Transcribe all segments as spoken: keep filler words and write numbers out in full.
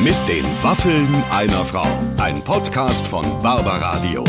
Mit den Waffeln einer Frau. Ein Podcast von Barbaradio.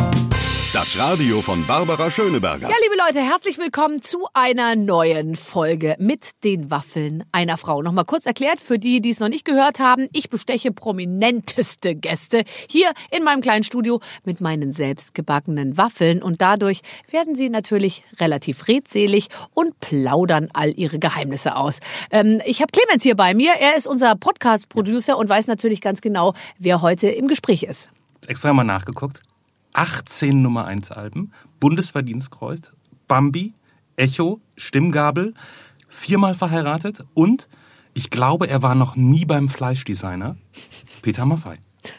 Das Radio von Barbara Schöneberger. Ja, liebe Leute, herzlich willkommen zu einer neuen Folge mit den Waffeln einer Frau. Nochmal kurz erklärt, für die, die es noch nicht gehört haben, ich besteche prominenteste Gäste hier in meinem kleinen Studio mit meinen selbstgebackenen Waffeln. Und dadurch werden sie natürlich relativ redselig und plaudern all ihre Geheimnisse aus. Ähm, ich habe Clemens hier bei mir. Er ist unser Podcast-Producer und weiß natürlich ganz genau, wer heute im Gespräch ist. Extra mal nachgeguckt. achtzehn Nummer eins Alben, Bundesverdienstkreuz, Bambi, Echo, Stimmgabel, viermal verheiratet und ich glaube, er war noch nie beim Fleischdesigner, Peter Maffay.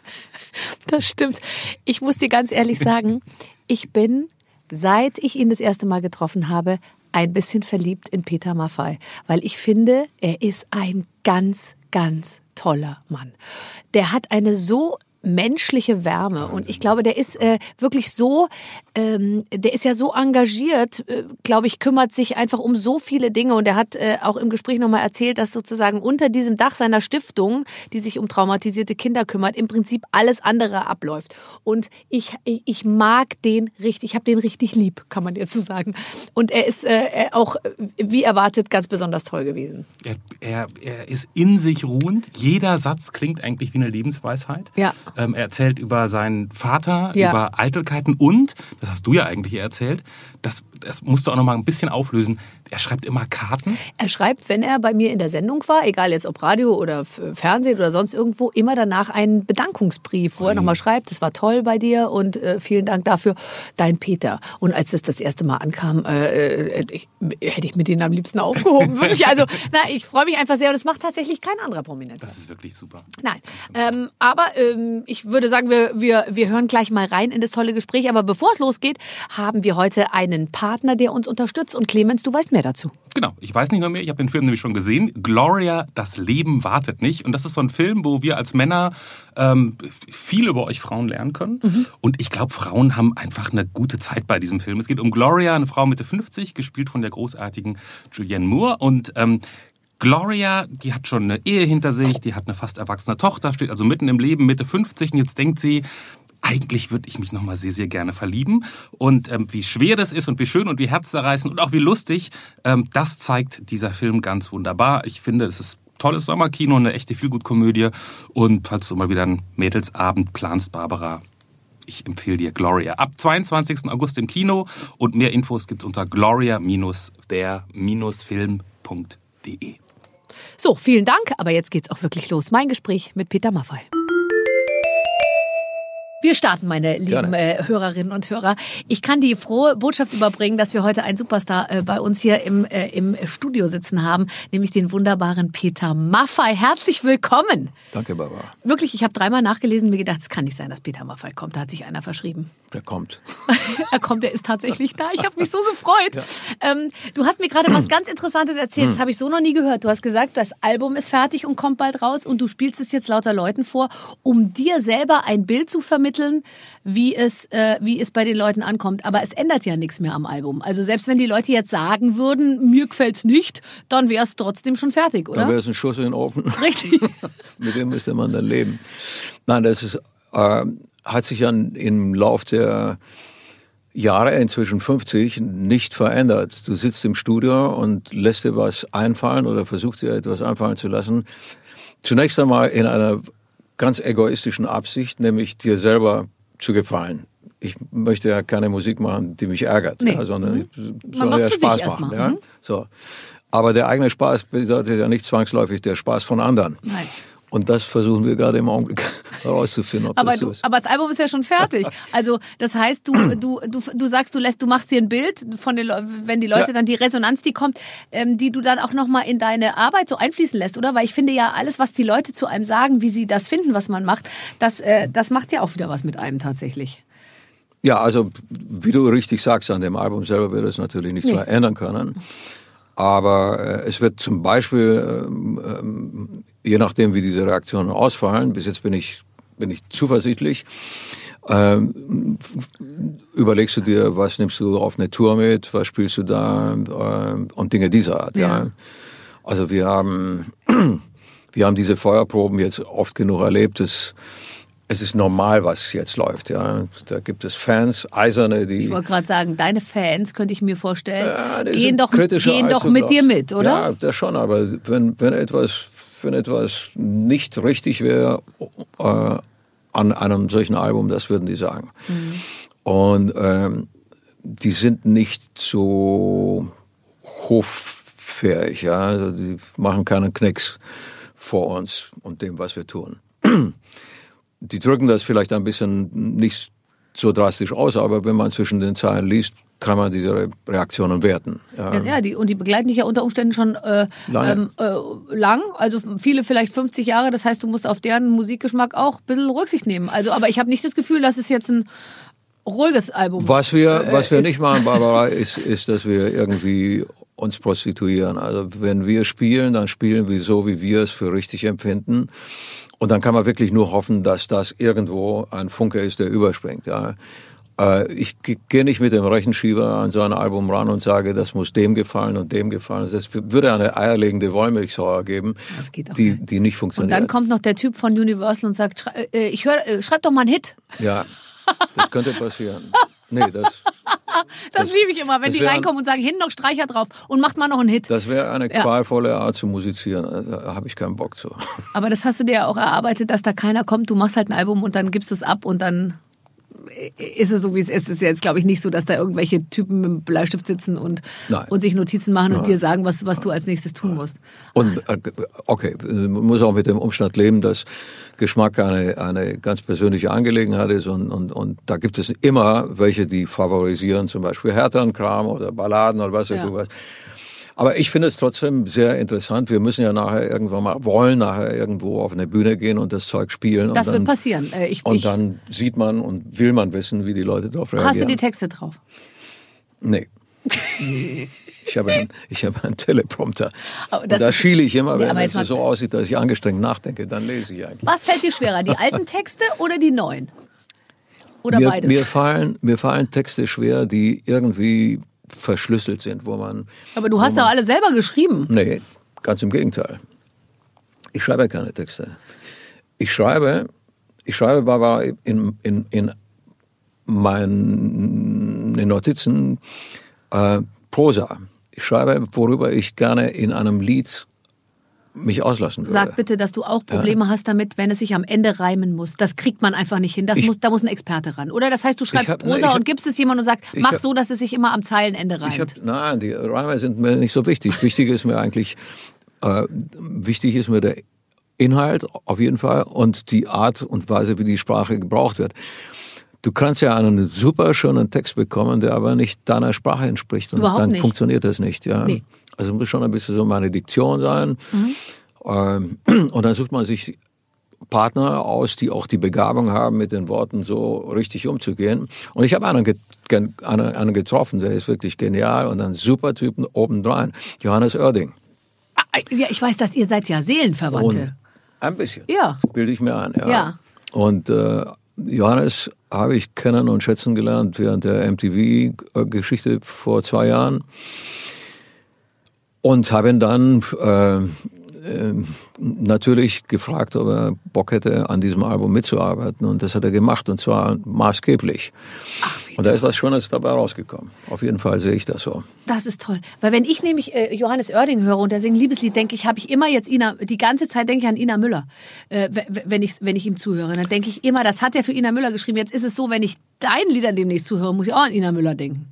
Das stimmt. Ich muss dir ganz ehrlich sagen, ich bin, seit ich ihn das erste Mal getroffen habe, ein bisschen verliebt in Peter Maffay, weil ich finde, er ist ein ganz, ganz toller Mann. Der hat eine so menschliche Wärme und ich glaube, der ist äh, wirklich so, ähm, der ist ja so engagiert, äh, glaube ich, kümmert sich einfach um so viele Dinge und er hat äh, auch im Gespräch nochmal erzählt, dass sozusagen unter diesem Dach seiner Stiftung, die sich um traumatisierte Kinder kümmert, im Prinzip alles andere abläuft und ich, ich, ich mag den richtig, ich habe den richtig lieb, kann man jetzt so sagen und er ist äh, auch, wie erwartet, ganz besonders toll gewesen. Er, er, er ist in sich ruhend, jeder Satz klingt eigentlich wie eine Lebensweisheit. Ja. Ähm, er erzählt über seinen Vater, ja. über Eitelkeiten und, das hast du ja eigentlich erzählt, das, das musst du auch noch mal ein bisschen auflösen, er schreibt immer Karten. Er schreibt, wenn er bei mir in der Sendung war, egal jetzt ob Radio oder Fernsehen oder sonst irgendwo, immer danach einen Bedankungsbrief, wo er nochmal schreibt, das war toll bei dir und äh, vielen Dank dafür, dein Peter. Und als es das erste Mal ankam, äh, äh, ich, hätte ich mit denen am liebsten aufgehoben. Wirklich, also na, ich freue mich einfach sehr und das macht tatsächlich kein anderer Prominenter. Das ist wirklich super. Nein, ähm, aber ähm, ich würde sagen, wir, wir, wir hören gleich mal rein in das tolle Gespräch. Aber bevor es losgeht, haben wir heute einen Partner, der uns unterstützt. Und Clemens, du weißt mehr dazu. Genau, ich weiß nicht nur mehr, ich habe den Film nämlich schon gesehen. Gloria, das Leben wartet nicht. Und das ist so ein Film, wo wir als Männer ähm, viel über euch Frauen lernen können. Mhm. Und ich glaube, Frauen haben einfach eine gute Zeit bei diesem Film. Es geht um Gloria, eine Frau Mitte fünfzig, gespielt von der großartigen Julianne Moore. Und ähm, Gloria, die hat schon eine Ehe hinter sich, die hat eine fast erwachsene Tochter, steht also mitten im Leben, Mitte fünfzig. Und jetzt denkt sie, eigentlich würde ich mich noch mal sehr, sehr gerne verlieben. Und ähm, wie schwer das ist und wie schön und wie herzzerreißend und auch wie lustig, ähm, das zeigt dieser Film ganz wunderbar. Ich finde, es ist tolles Sommerkino, eine echte Feelgood-Komödie. Und falls du mal wieder einen Mädelsabend planst, Barbara, ich empfehle dir Gloria. Ab zweiundzwanzigsten August im Kino. Und mehr Infos gibt's unter gloria der film punkt de. So, vielen Dank. Aber jetzt geht's auch wirklich los. Mein Gespräch mit Peter Maffay. Wir starten, meine lieben äh, Hörerinnen und Hörer. Ich kann die frohe Botschaft überbringen, dass wir heute einen Superstar äh, bei uns hier im, äh, im Studio sitzen haben, nämlich den wunderbaren Peter Maffay. Herzlich willkommen. Danke, Barbara. Wirklich, ich habe dreimal nachgelesen und mir gedacht, es kann nicht sein, dass Peter Maffay kommt. Da hat sich einer verschrieben. Der kommt. Er kommt, er ist tatsächlich da. Ich habe mich so gefreut. Ja. Ähm, du hast mir gerade was ganz Interessantes erzählt. Das habe ich so noch nie gehört. Du hast gesagt, das Album ist fertig und kommt bald raus und du spielst es jetzt lauter Leuten vor, um dir selber ein Bild zu vermitteln, wie es, äh, wie es bei den Leuten ankommt. Aber es ändert ja nichts mehr am Album. Also selbst wenn die Leute jetzt sagen würden, mir gefällt's nicht, dann wäre es trotzdem schon fertig, oder? Dann wäre es ein Schuss in den Ofen. Richtig. Mit dem müsste man dann leben. Nein, das ist, äh, hat sich dann im Lauf der Jahre, inzwischen fünfzig, nicht verändert. Du sitzt im Studio und lässt dir was einfallen oder versuchst dir etwas einfallen zu lassen. Zunächst einmal in einer ganz egoistischen Absicht, nämlich dir selber zu gefallen. Ich möchte ja keine Musik machen, die mich ärgert, nee. ja, sondern mhm. ich soll ja Spaß machen. Ja? Mhm. So. Aber der eigene Spaß bedeutet ja nicht zwangsläufig der Spaß von anderen. Nein. Und das versuchen wir gerade im Augenblick herauszufinden, ob aber das so du, ist. Aber das Album ist ja schon fertig. Also das heißt, du du du du sagst, du lässt, du machst dir ein Bild von den, wenn die Leute ja. dann die Resonanz, die kommt, ähm, die du dann auch noch mal in deine Arbeit so einfließen lässt, oder? Weil ich finde ja alles, was die Leute zu einem sagen, wie sie das finden, was man macht, das äh, das macht ja auch wieder was mit einem tatsächlich. Ja, also wie du richtig sagst, an dem Album selber wird es natürlich nichts nee. mehr ändern können. Aber äh, es wird zum Beispiel, ähm, ähm, je nachdem wie diese Reaktionen ausfallen, bis jetzt bin ich bin ich zuversichtlich, ähm, überlegst du dir, was nimmst du auf eine Tour mit, was spielst du da äh, und Dinge dieser Art. Ja. Ja. Also wir haben wir haben diese Feuerproben jetzt oft genug erlebt, dass es ist normal, was jetzt läuft. Ja. Da gibt es Fans, Eiserne, die... Ich wollte gerade sagen, deine Fans, könnte ich mir vorstellen, ja, gehen doch, gehen doch mit dir mit, oder? Ja, das schon, aber wenn, wenn, etwas, wenn etwas nicht richtig wäre äh, an einem solchen Album, das würden die sagen. Mhm. Und ähm, die sind nicht so hoffähig, ja. Also die machen keinen Knicks vor uns und dem, was wir tun. Die drücken das vielleicht ein bisschen nicht so drastisch aus, aber wenn man zwischen den Zeilen liest, kann man diese Reaktionen werten. Ja, ja die, und die begleiten dich ja unter Umständen schon äh, ähm, äh, lang, also viele vielleicht fünfzig Jahre, das heißt, du musst auf deren Musikgeschmack auch ein bisschen Rücksicht nehmen. Also, aber ich habe nicht das Gefühl, dass es jetzt ein ruhiges Album Was wir, was wir ist. nicht machen, Barbara, ist, ist, dass wir irgendwie uns prostituieren. Also wenn wir spielen, dann spielen wir so, wie wir es für richtig empfinden. Und dann kann man wirklich nur hoffen, dass das irgendwo ein Funke ist, der überspringt. Ja. Ich gehe nicht mit dem Rechenschieber an so ein Album ran und sage, das muss dem gefallen und dem gefallen. Das würde eine eierlegende Wollmilchsau geben, die, die nicht funktioniert. Und dann kommt noch der Typ von Universal und sagt, schrei, äh, ich höre, äh, schreib doch mal einen Hit. Ja, das könnte passieren. Nee, das, das, das liebe ich immer, wenn die reinkommen ein, und sagen, hinten noch Streicher drauf und macht mal noch einen Hit. Das wäre eine ja. qualvolle Art zu musizieren, da habe ich keinen Bock zu. Aber das hast du dir ja auch erarbeitet, dass da keiner kommt, du machst halt ein Album und dann gibst du es ab und dann ist es so, wie es ist. Es ist jetzt, glaube ich, nicht so, dass da irgendwelche Typen mit dem Bleistift sitzen und, und sich Notizen machen und Nein. dir sagen, was, was du als nächstes tun musst. Und okay, man muss auch mit dem Umstand leben, dass Geschmack eine, eine ganz persönliche Angelegenheit ist und, und, und da gibt es immer welche, die favorisieren, zum Beispiel härteren Kram oder Balladen oder was ja. was. Aber ich finde es trotzdem sehr interessant. Wir müssen ja nachher irgendwann mal, wollen nachher irgendwo auf eine Bühne gehen und das Zeug spielen. Das und dann, wird passieren. Ich, und ich, dann sieht man und will man wissen, wie die Leute darauf reagieren. Hast du die Texte drauf? Nee. Ich habe einen, ich habe einen Teleprompter. Das und da schiele ich immer, wenn ja, es so aussieht, dass ich angestrengt nachdenke, dann lese ich eigentlich. Was fällt dir schwerer, die alten Texte oder die neuen? Oder mir, beides? Mir fallen, mir fallen Texte schwer, die irgendwie verschlüsselt sind, wo man... Aber du hast doch alle selber geschrieben. Nee, ganz im Gegenteil. Ich schreibe keine Texte. Ich schreibe, ich schreibe Barbara in, in, in meinen in Notizen äh, Prosa. Ich schreibe, worüber ich gerne in einem Lied mich auslassen würde. Sag bitte, dass du auch Probleme ja. hast damit, wenn es sich am Ende reimen muss. Das kriegt man einfach nicht hin. Das muss, da muss ein Experte ran. Oder das heißt, du schreibst hab, Prosa hab, und gibst es jemandem und sagst, mach hab, so, dass es sich immer am Zeilenende reimt. Ich hab, nein, die Reime sind mir nicht so wichtig. Wichtig ist mir eigentlich, äh, wichtig ist mir der Inhalt auf jeden Fall und die Art und Weise, wie die Sprache gebraucht wird. Du kannst ja einen super schönen Text bekommen, der aber nicht deiner Sprache entspricht. Und Überhaupt dann nicht. funktioniert das nicht. Ja. Nee. Also muss schon ein bisschen so meine Diktion sein. Mhm. Ähm, und dann sucht man sich Partner aus, die auch die Begabung haben, mit den Worten so richtig umzugehen. Und ich habe einen, get- einen, einen getroffen, der ist wirklich genial und ein super Typ obendrein. Johannes Oerding. Ah, ja, ich weiß, dass ihr seid ja Seelenverwandte. Und ein bisschen. Ja. Bilde ich mir ein. Ja. ja. Und äh, Johannes habe ich kennen und schätzen gelernt während der M T V-Geschichte vor zwei Jahren. Und habe ihn dann äh, äh, natürlich gefragt, ob er Bock hätte, an diesem Album mitzuarbeiten. Und das hat er gemacht, und zwar maßgeblich. Ach, wie und da ist was Schönes dabei rausgekommen. Auf jeden Fall sehe ich das so. Das ist toll. Weil wenn ich nämlich äh, Johannes Oerding höre und der singt Liebeslied, denke ich, habe ich immer jetzt Ina, die ganze Zeit denke ich an Ina Müller, äh, wenn ich, wenn ich ihm zuhöre. Dann denke ich immer, das hat er für Ina Müller geschrieben. Jetzt ist es so, wenn ich deinen Liedern demnächst zuhöre, muss ich auch an Ina Müller denken.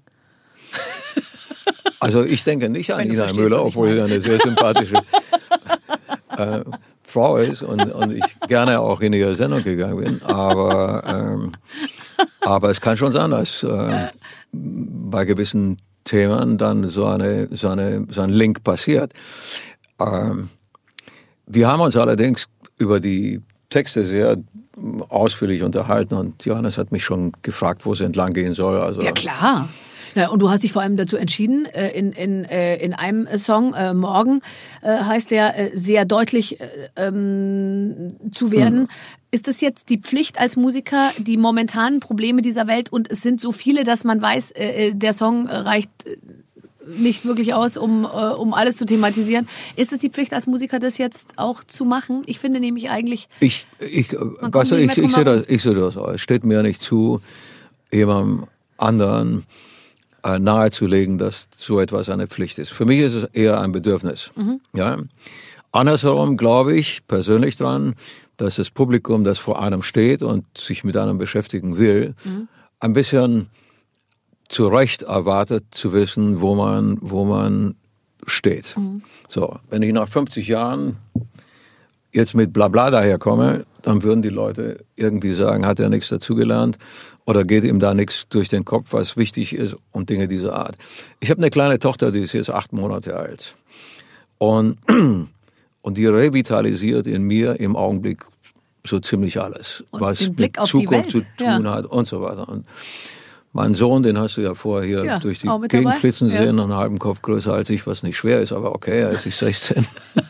Also ich denke nicht an Ina Müller, obwohl sie eine sehr sympathische äh, Frau ist und, und ich gerne auch in ihre Sendung gegangen bin. Aber, ähm, aber es kann schon sein, dass äh, bei gewissen Themen dann so, eine, so, eine, so ein Link passiert. Ähm, wir haben uns allerdings über die Texte sehr ausführlich unterhalten und Johannes hat mich schon gefragt, wo es entlang gehen soll. Also, ja, klar. Ja, und du hast dich vor allem dazu entschieden, in, in, in einem Song, äh, Morgen, äh, heißt der, äh, sehr deutlich äh, ähm, zu werden. Mhm. Ist es jetzt die Pflicht als Musiker, die momentanen Probleme dieser Welt, und es sind so viele, dass man weiß, äh, der Song reicht nicht wirklich aus, um, äh, um alles zu thematisieren. Ist es die Pflicht als Musiker, das jetzt auch zu machen? Ich finde nämlich eigentlich... Ich, ich, weißt du, ich, ich sehe das, ich sehe das auch. Es steht mir nicht zu, jemandem anderen äh, nahezulegen, dass so etwas eine Pflicht ist. Für mich ist es eher ein Bedürfnis. Mhm. Ja? Andersherum glaube ich persönlich dran, dass das Publikum, das vor einem steht und sich mit einem beschäftigen will, mhm. ein bisschen zu Recht erwartet zu wissen, wo man, wo man steht. Mhm. So, wenn ich nach fünfzig Jahren jetzt mit Blabla daherkomme, dann würden die Leute irgendwie sagen, hat er nichts dazugelernt oder geht ihm da nichts durch den Kopf, was wichtig ist und Dinge dieser Art. Ich habe eine kleine Tochter, die ist jetzt acht Monate alt und Und die revitalisiert in mir im Augenblick so ziemlich alles, und was mit Zukunft zu tun ja. hat und so weiter. Und mein Sohn, den hast du ja vorher hier ja, durch die Gegend flitzen ja. sehen, einen halben Kopf größer als ich, was nicht schwer ist, aber okay, er ist nicht sechzehn.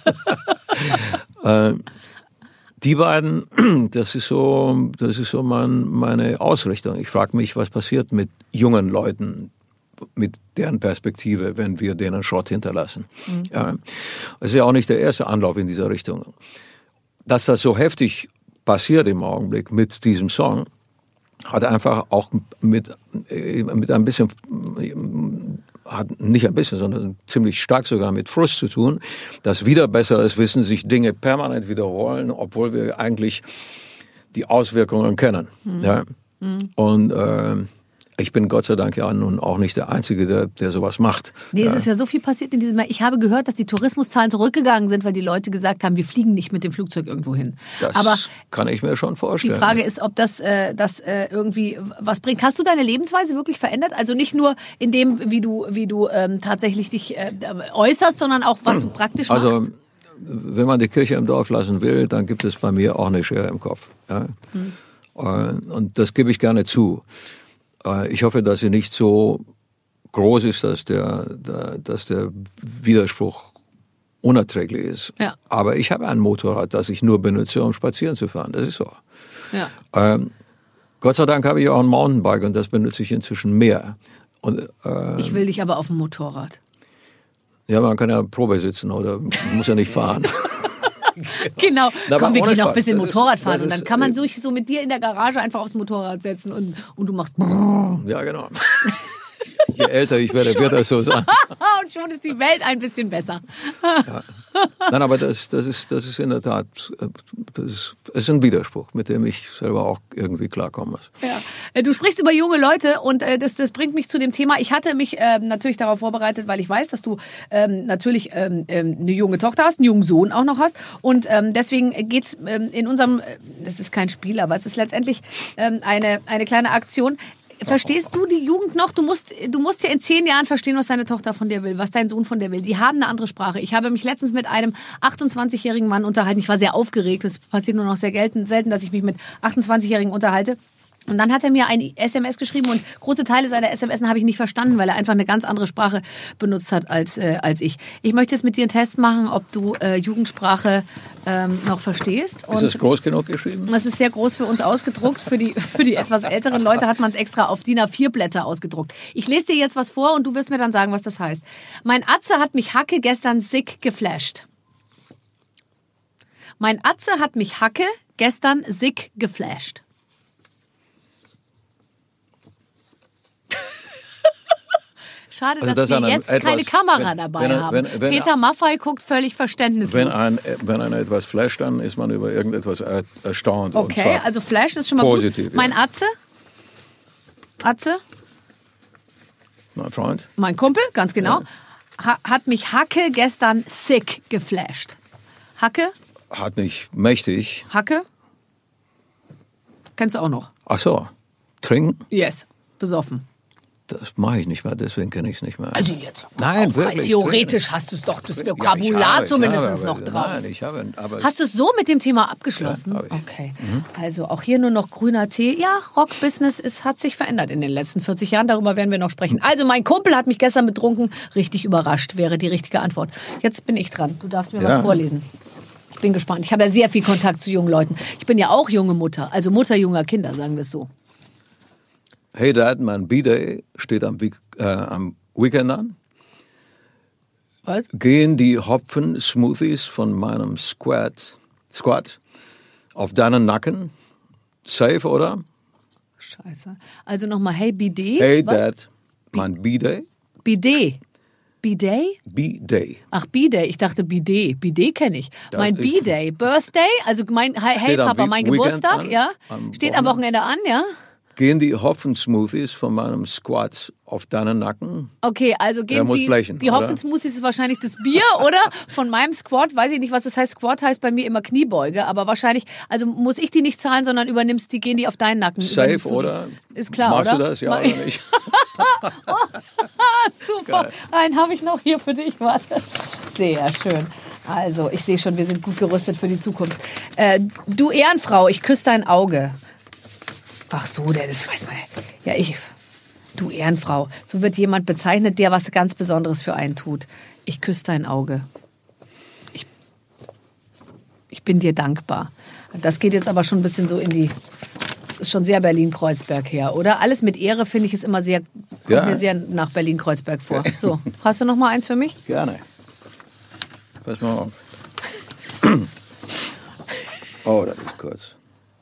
äh, die beiden, das ist so, das ist so mein, meine Ausrichtung. Ich frage mich, was passiert mit jungen Leuten, mit deren Perspektive, wenn wir denen Schrott hinterlassen. Mhm. Ja. Das ist ja auch nicht der erste Anlauf in dieser Richtung. Dass das so heftig passiert im Augenblick mit diesem Song, hat einfach auch mit, mit ein bisschen, hat nicht ein bisschen, sondern ziemlich stark sogar mit Frust zu tun, dass wieder besseres Wissen sich Dinge permanent wiederholen, obwohl wir eigentlich die Auswirkungen kennen. Mhm. Ja. Mhm. Und äh, ich bin Gott sei Dank ja nun auch nicht der Einzige, der, der sowas macht. Nee, es ist ja so viel passiert in diesem Jahr. Ich habe gehört, dass die Tourismuszahlen zurückgegangen sind, weil die Leute gesagt haben, wir fliegen nicht mit dem Flugzeug irgendwo hin. Das Aber kann ich mir schon vorstellen. Die Frage ist, ob das, äh, das äh, irgendwie was bringt. Hast du deine Lebensweise wirklich verändert? Also nicht nur in dem, wie du, wie du ähm, tatsächlich dich äh, äußerst, sondern auch, was du praktisch machst? Also, wenn man die Kirche im Dorf lassen will, dann gibt es bei mir auch eine Schere im Kopf. Ja? Hm. Und das gebe ich gerne zu. Ich hoffe, dass sie nicht so groß ist, dass der, der, dass der Widerspruch unerträglich ist. Ja. Aber ich habe ein Motorrad, das ich nur benutze, um spazieren zu fahren. Das ist so. Ja. Ähm, Gott sei Dank habe ich auch ein Mountainbike und das benutze ich inzwischen mehr. Und, äh, ich will dich aber auf dem Motorrad. Ja, man kann ja Probe sitzen oder muss ja nicht fahren. Genau, Na, komm, wir gehen noch ein bisschen das Motorrad ist, fahren und dann kann man ist, sich so mit dir in der Garage einfach aufs Motorrad setzen und, und du machst... Ja, genau. Je älter ich werde, wird das so sein. Und schon ist die Welt ein bisschen besser. Ja. Nein, aber das, das, ist, das ist in der Tat, das ist, das ist ein Widerspruch, mit dem ich selber auch irgendwie klarkommen muss. Ja. Du sprichst über junge Leute und äh, das, das bringt mich zu dem Thema. Ich hatte mich äh, natürlich darauf vorbereitet, weil ich weiß, dass du ähm, natürlich ähm, eine junge Tochter hast, einen jungen Sohn auch noch hast. Und ähm, deswegen geht's ähm, in unserem, das ist kein Spiel, aber es ist letztendlich ähm, eine, eine kleine Aktion. Verstehst du die Jugend noch? Du musst, du musst ja in zehn Jahren verstehen, was deine Tochter von dir will, was dein Sohn von dir will. Die haben eine andere Sprache. Ich habe mich letztens mit einem achtundzwanzigjährigen Mann unterhalten. Ich war sehr aufgeregt. Es passiert nur noch sehr selten, dass ich mich mit achtundzwanzigjährigen unterhalte. Und dann hat er mir ein S M S geschrieben und große Teile seiner S M S habe ich nicht verstanden, weil er einfach eine ganz andere Sprache benutzt hat als, äh, als ich. Ich möchte jetzt mit dir einen Test machen, ob du äh, Jugendsprache ähm, noch verstehst. Und ist das groß genug geschrieben? Das ist sehr groß für uns ausgedruckt. Für die, für die etwas älteren Leute hat man es extra auf D I N A vier Blätter ausgedruckt. Ich lese dir jetzt was vor und du wirst mir dann sagen, was das heißt. Mein Atze hat mich Hacke gestern sick geflasht. Mein Atze hat mich Hacke gestern sick geflasht. Schade, also dass das wir jetzt etwas, keine Kamera wenn, dabei wenn, haben. Wenn, wenn, Peter Maffay guckt völlig verständnislos. Wenn, ein, wenn einer etwas flasht, dann ist man über irgendetwas erstaunt. Okay, also Flash ist schon mal positiv, gut. Mein Atze? Atze? Mein Freund? Mein Kumpel, ganz genau. Ja. Ha, hat mich Hacke gestern sick geflasht. Hacke? Hat mich mächtig. Hacke? Kennst du auch noch? Ach so. Trinken? Yes. Besoffen. Das mache ich nicht mehr, deswegen kenne ich es nicht mehr. Also jetzt. Nein, wirklich. Theoretisch wirklich. Hast du es doch, das Vokabular ja, zumindest noch drauf. Nein, ich habe. Aber hast du es so mit dem Thema abgeschlossen? Ja, okay. Mhm. Also auch hier nur noch grüner Tee. Ja, Rockbusiness ist, hat sich verändert in den letzten vierzig Jahren. Darüber werden wir noch sprechen. Also mein Kumpel hat mich gestern betrunken. Richtig überrascht wäre die richtige Antwort. Jetzt bin ich dran. Du darfst mir ja. was vorlesen. Ich bin gespannt. Ich habe ja sehr viel Kontakt zu jungen Leuten. Ich bin ja auch junge Mutter. Also Mutter junger Kinder, sagen wir es so. Hey Dad, mein B-Day steht am, Week, äh, am Weekend an. Was? Gehen die Hopfen-Smoothies von meinem Squat, Squat auf deinen Nacken? Safe, oder? Scheiße. Also nochmal, hey, Bidet? Hey, Was? Dad. Mein B-Day? Bidet. Bidet? B-Day. Ach, B-Day. Ich dachte Bidet. Bidet kenne ich. Das Mein ist- B-Day. Birthday, also mein, hey, hey Steht am Papa, Wi- mein Weekend Geburtstag, an, ja. am Steht am Wochenende an, ja. Gehen die Hopfen-Smoothies von meinem Squat auf deinen Nacken? Okay, also Der gehen muss die, blechen, die oder? Hopfensmoothies ist wahrscheinlich das Bier, oder? Von meinem Squat, weiß ich nicht, was das heißt. Squat heißt bei mir immer Kniebeuge, aber wahrscheinlich, also muss ich die nicht zahlen, sondern übernimmst die, gehen die auf deinen Nacken. Safe, Übernimmst du die? oder? Ist klar, Machst oder? du das, ja Ma- oder nicht? Super. Einen habe ich noch hier für dich. Warte. Sehr schön. Also, ich sehe schon, wir sind gut gerüstet für die Zukunft. Äh, du Ehrenfrau, ich küsse dein Auge. Ach so, der, das weiß man. Ja, ich. Du Ehrenfrau. So wird jemand bezeichnet, der was ganz Besonderes für einen tut. Ich küsse dein Auge. Ich, ich bin dir dankbar. Das geht jetzt aber schon ein bisschen so in die. Das ist schon sehr Berlin-Kreuzberg her, oder? Alles mit Ehre finde ich ist immer sehr, kommt Ja. mir sehr nach Berlin-Kreuzberg vor. So, hast du noch mal eins für mich? Gerne. Pass mal auf. Oh, das ist kurz.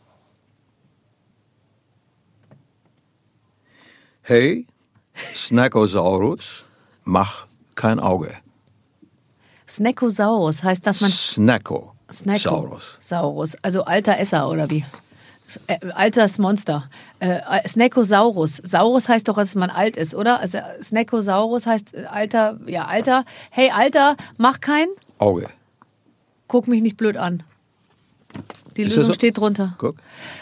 Hey, Snackosaurus, mach kein Auge. Snackosaurus heißt, dass man Snacko. Snacko Saurus. Saurus, also alter Esser oder wie? Äh, altes Monster. Äh, Snackosaurus. Saurus heißt doch, dass man alt ist, oder? Also Snackosaurus heißt äh, alter, ja alter. Hey Alter, mach kein. Auge. Guck mich nicht blöd an. Die Ist das Lösung so? steht drunter. Guck.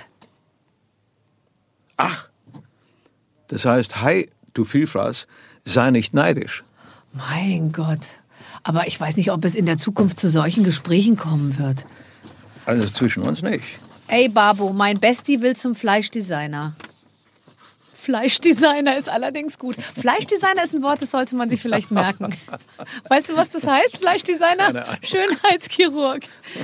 Ach. Das heißt, hey, du Vielfraß, sei nicht neidisch. Mein Gott. Aber ich weiß nicht, ob es in der Zukunft zu solchen Gesprächen kommen wird. Also zwischen uns nicht. Ey Babo, mein Bestie will zum Fleischdesigner. Fleischdesigner ist allerdings gut. Fleischdesigner ist ein Wort, das sollte man sich vielleicht merken. Weißt du, was das heißt, Fleischdesigner? Schönheitschirurg.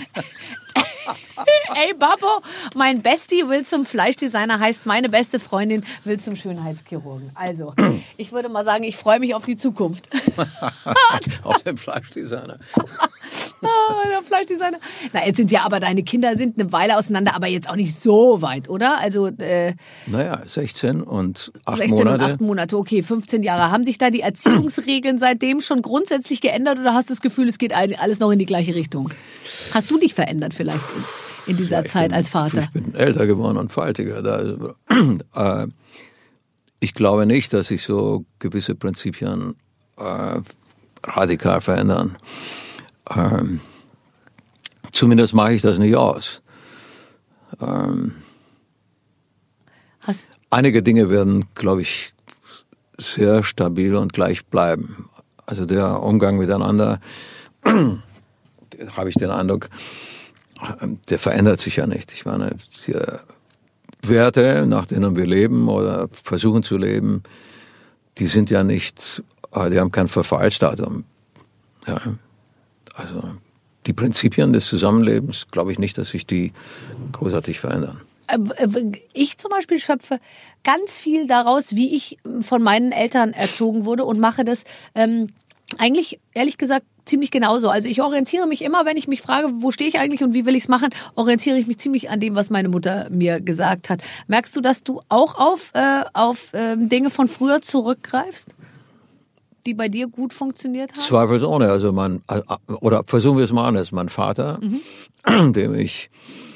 Ey Babo, mein Bestie will zum Fleischdesigner heißt, meine beste Freundin will zum Schönheitschirurgen. Also, ich würde mal sagen, ich freue mich auf die Zukunft. Auf dem Fleischdesigner. Ah, der Fleischdesigner. Na, jetzt sind ja aber deine Kinder sind eine Weile auseinander, aber jetzt auch nicht so weit, oder? Also äh, Naja, sechzehn und acht sechzehn Monate. und acht Monate, okay, fünfzehn Jahre. Haben sich da die Erziehungsregeln seitdem schon grundsätzlich geändert oder hast du das Gefühl, es geht alles noch in die gleiche Richtung? Hast du dich verändert vielleicht in, in dieser Ich Zeit bin, als Vater? Ich bin älter geworden und faltiger. Da, äh, ich glaube nicht, dass sich so gewisse Prinzipien äh, radikal verändern. Ähm, zumindest mache ich das nicht aus. Ähm, Hast, einige Dinge werden, glaube ich, sehr stabil und gleich bleiben. Also der Umgang miteinander, habe ich den Eindruck, der verändert sich ja nicht. Ich meine, die Werte, nach denen wir leben oder versuchen zu leben, die sind ja nicht, die haben kein Verfallsdatum. Ja. Also die Prinzipien des Zusammenlebens, glaube ich nicht, dass sich die großartig verändern. Ich zum Beispiel schöpfe ganz viel daraus, wie ich von meinen Eltern erzogen wurde und mache das ähm, eigentlich, ehrlich gesagt, ziemlich genauso. Also ich orientiere mich immer, wenn ich mich frage, wo stehe ich eigentlich und wie will ich es machen, orientiere ich mich ziemlich an dem, was meine Mutter mir gesagt hat. Merkst du, dass du auch auf, äh, auf äh, Dinge von früher zurückgreifst, die bei dir gut funktioniert haben? Zweifelsohne. Also mein, oder versuchen wir es mal anders. Mein Vater, mhm. dem ich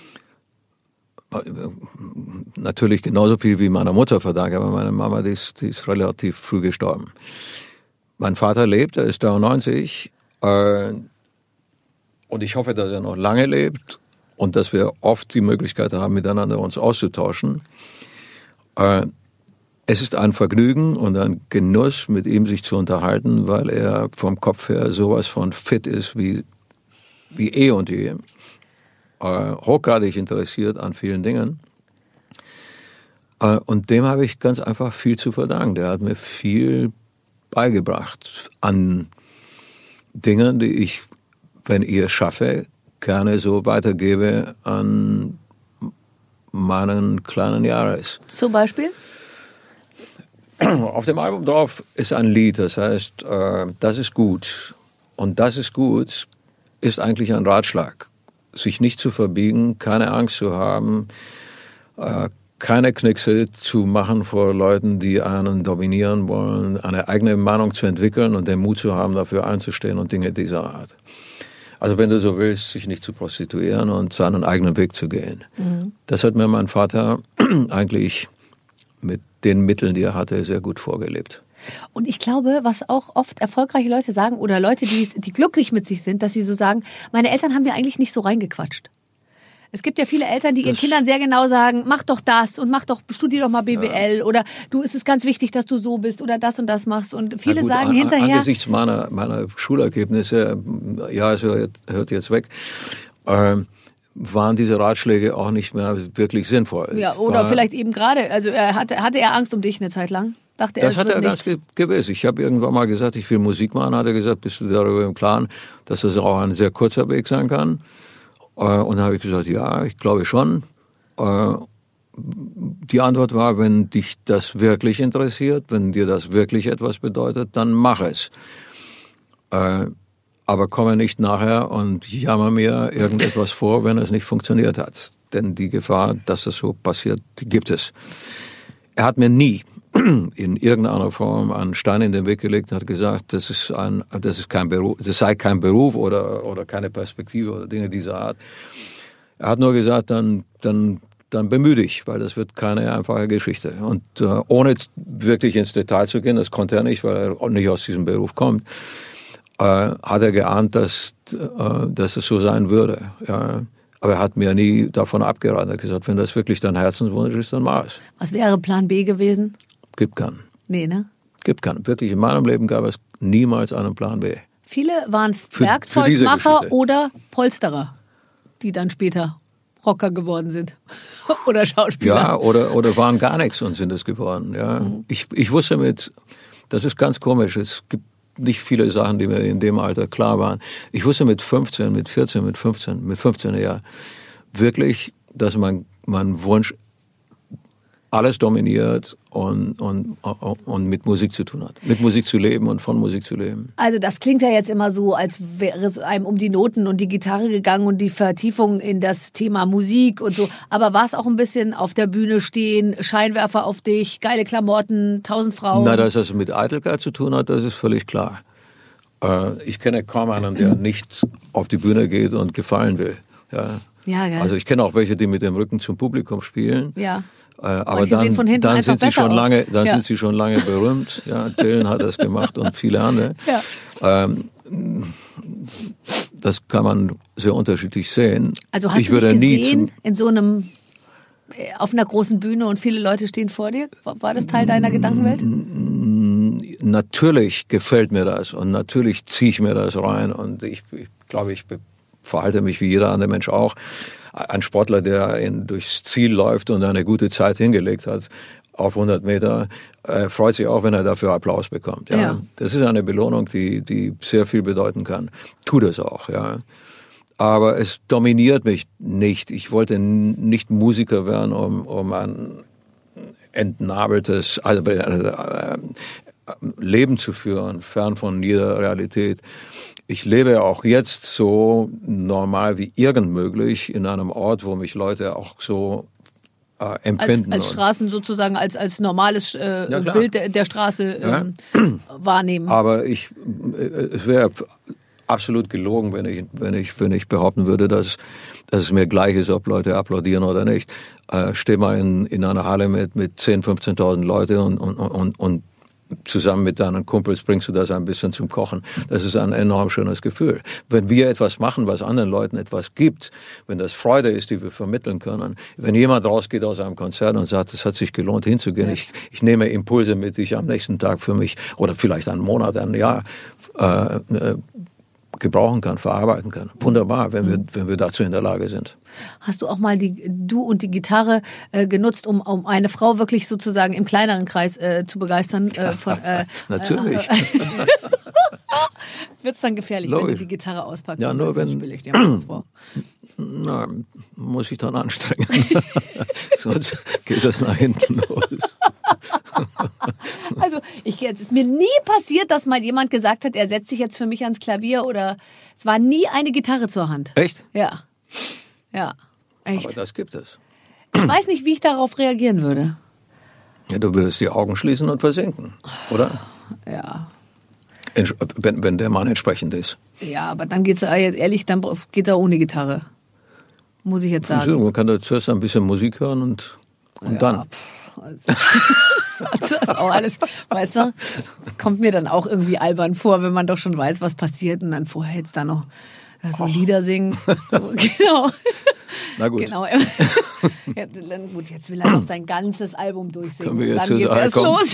natürlich genauso viel wie meiner Mutter verdanke, aber meine Mama, die ist, die ist relativ früh gestorben. Mein Vater lebt, er ist dreiundneunzig, äh, und ich hoffe, dass er noch lange lebt und dass wir oft die Möglichkeit haben, miteinander uns auszutauschen. Äh, es ist ein Vergnügen und ein Genuss, mit ihm sich zu unterhalten, weil er vom Kopf her sowas von fit ist wie, wie eh und je. Äh, hochgradig interessiert an vielen Dingen. Äh, und dem habe ich ganz einfach viel zu verdanken. Der hat mir viel beigebracht an Dingen, die ich, wenn ich es schaffe, gerne so weitergebe an meinen kleinen Jahres. Zum Beispiel? Auf dem Album drauf ist ein Lied, das heißt, äh, das ist gut. und das ist gut, ist eigentlich ein Ratschlag. Sich nicht zu verbiegen, keine Angst zu haben, äh, keine Knickse zu machen vor Leuten, die einen dominieren wollen, eine eigene Meinung zu entwickeln und den Mut zu haben, dafür einzustehen und Dinge dieser Art. Also wenn du so willst, sich nicht zu prostituieren und seinen eigenen Weg zu gehen. Mhm. Das hat mir mein Vater eigentlich mit den Mitteln, die er hatte, sehr gut vorgelebt. Und ich glaube, was auch oft erfolgreiche Leute sagen oder Leute, die, die glücklich mit sich sind, dass sie so sagen, meine Eltern haben mir eigentlich nicht so reingequatscht. Es gibt ja viele Eltern, die ihren das Kindern sehr genau sagen, mach doch das und mach doch, studier doch mal B W L ja. oder du, ist es ganz wichtig, dass du so bist oder das und das machst. Und viele gut, sagen an, hinterher... Angesichts meiner, meiner Schulergebnisse, ja, es hört jetzt weg, äh, waren diese Ratschläge auch nicht mehr wirklich sinnvoll. Ja, oder War, vielleicht eben gerade, also er hatte, hatte er Angst um dich eine Zeit lang? Dachte er, das hat er ganz ge- gewiss. Ich habe irgendwann mal gesagt, ich will Musik machen, hat er gesagt, bist du darüber im Klaren, dass das auch ein sehr kurzer Weg sein kann? Und dann habe ich gesagt, ja, ich glaube schon. Die Antwort war, wenn dich das wirklich interessiert, wenn dir das wirklich etwas bedeutet, dann mach es. Aber komme nicht nachher und jammer mir irgendetwas vor, wenn es nicht funktioniert hat. Denn die Gefahr, dass das so passiert, die gibt es. Er hat mir nie in irgendeiner Form einen Stein in den Weg gelegt, hat gesagt, das ist ein, das ist kein Beruf, das sei kein Beruf oder oder keine Perspektive oder Dinge dieser Art. Er hat nur gesagt, dann dann dann bemühe dich, weil das wird keine einfache Geschichte. Und äh, ohne wirklich ins Detail zu gehen, das konnte er nicht, weil er nicht aus diesem Beruf kommt, äh, hat er geahnt, dass äh, dass es so sein würde. Ja. Aber er hat mir nie davon abgeraten. Er hat gesagt, wenn das wirklich dein Herzenswunsch ist, dann mach es. Was wäre Plan B gewesen? Gibt keinen. Nee, ne? Gibt keinen. Wirklich, in meinem Leben gab es niemals einen Plan B. Viele waren für, Werkzeugmacher für oder Polsterer, die dann später Rocker geworden sind. Oder Schauspieler. Ja, oder, oder waren gar nichts und sind es geworden. Ja. Mhm. Ich, ich wusste mit, das ist ganz komisch, es gibt nicht viele Sachen, die mir in dem Alter klar waren. Ich wusste mit fünfzehn, mit vierzehn, mit fünfzehn, mit fünfzehn Jahren wirklich, dass mein, mein Wunsch alles dominiert und, und, und mit Musik zu tun hat. Mit Musik zu leben und von Musik zu leben. Also das klingt ja jetzt immer so, als wäre es einem um die Noten und die Gitarre gegangen und die Vertiefung in das Thema Musik und so. Aber war es auch ein bisschen auf der Bühne stehen, Scheinwerfer auf dich, geile Klamotten, tausend Frauen? Na, dass das mit Eitelkeit zu tun hat, das ist völlig klar. Ich kenne kaum einen, der nicht auf die Bühne geht und gefallen will. Ja. Ja, geil. Also ich kenne auch welche, die mit dem Rücken zum Publikum spielen. Ja. Äh, aber dann, dann sind sie schon aus. lange, dann ja. sind sie schon lange berühmt. Ja, Dylan hat das gemacht und viele andere. Ja. Ähm, das kann man sehr unterschiedlich sehen. Also hast ich du würde dich nie gesehen in so einem, auf einer großen Bühne und viele Leute stehen vor dir? War das Teil deiner Gedankenwelt? Natürlich gefällt mir das und natürlich ziehe ich mir das rein und ich, ich glaube, ich verhalte mich wie jeder andere Mensch auch. Ein Sportler, der in, durchs Ziel läuft und eine gute Zeit hingelegt hat auf hundert Meter, äh, freut sich auch, wenn er dafür Applaus bekommt. Ja. Ja. Das ist eine Belohnung, die, die sehr viel bedeuten kann. Tut es auch, ja. Aber es dominiert mich nicht. Ich wollte n- nicht Musiker werden, um, um ein entnabeltes also, äh, Leben zu führen, fern von jeder Realität. Ich lebe auch jetzt so normal wie irgend möglich in einem Ort, wo mich Leute auch so äh, empfinden. Als, als Straßen sozusagen, als, als normales äh, ja, Bild der, der Straße ähm, ja. wahrnehmen. Aber ich, es wäre absolut gelogen, wenn ich, wenn ich, wenn ich behaupten würde, dass, dass es mir gleich ist, ob Leute applaudieren oder nicht. Äh, steh mal in, in einer Halle mit, mit zehntausend, fünfzehntausend Leute und, und, und, und zusammen mit deinen Kumpels bringst du das ein bisschen zum Kochen. Das ist ein enorm schönes Gefühl. Wenn wir etwas machen, was anderen Leuten etwas gibt, wenn das Freude ist, die wir vermitteln können, wenn jemand rausgeht aus einem Konzert und sagt, es hat sich gelohnt hinzugehen, ja. ich, ich nehme Impulse mit, die ich am nächsten Tag für mich oder vielleicht einen Monat, ein Jahr äh, äh, gebrauchen kann, verarbeiten kann. Wunderbar, wenn wir, wenn wir dazu in der Lage sind. Hast du auch mal die, du und die Gitarre äh, genutzt, um, um eine Frau wirklich sozusagen im kleineren Kreis äh, zu begeistern? Äh, von, äh, Natürlich. Äh, Wird es dann gefährlich, Logisch. Wenn du die Gitarre auspackst? Ja, nur wenn, ich dir mal was vor. Na, muss ich dann anstrengen. Sonst geht das nach hinten los. Also, ich, es ist mir nie passiert, dass mal jemand gesagt hat, er setzt sich jetzt für mich ans Klavier oder es war nie eine Gitarre zur Hand. Echt? Ja. Ja, echt. Aber das gibt es. Ich weiß nicht, wie ich darauf reagieren würde. Ja, du würdest die Augen schließen und versinken, oder? Ja. Wenn, wenn der Mann entsprechend ist. Ja, aber dann geht's ehrlich, dann geht's auch ohne Gitarre. Muss ich jetzt sagen. Man kann da zuerst ein bisschen Musik hören und, und ja, dann. Pff, also, das ist auch alles, weißt du, kommt mir dann auch irgendwie albern vor, wenn man doch schon weiß, was passiert und dann vorher jetzt da noch so oh. Lieder singen. So, genau. Na gut. Genau. Ja, gut, jetzt will er noch sein ganzes Album durchsingen. Können wir jetzt dann geht's erst kommen? los.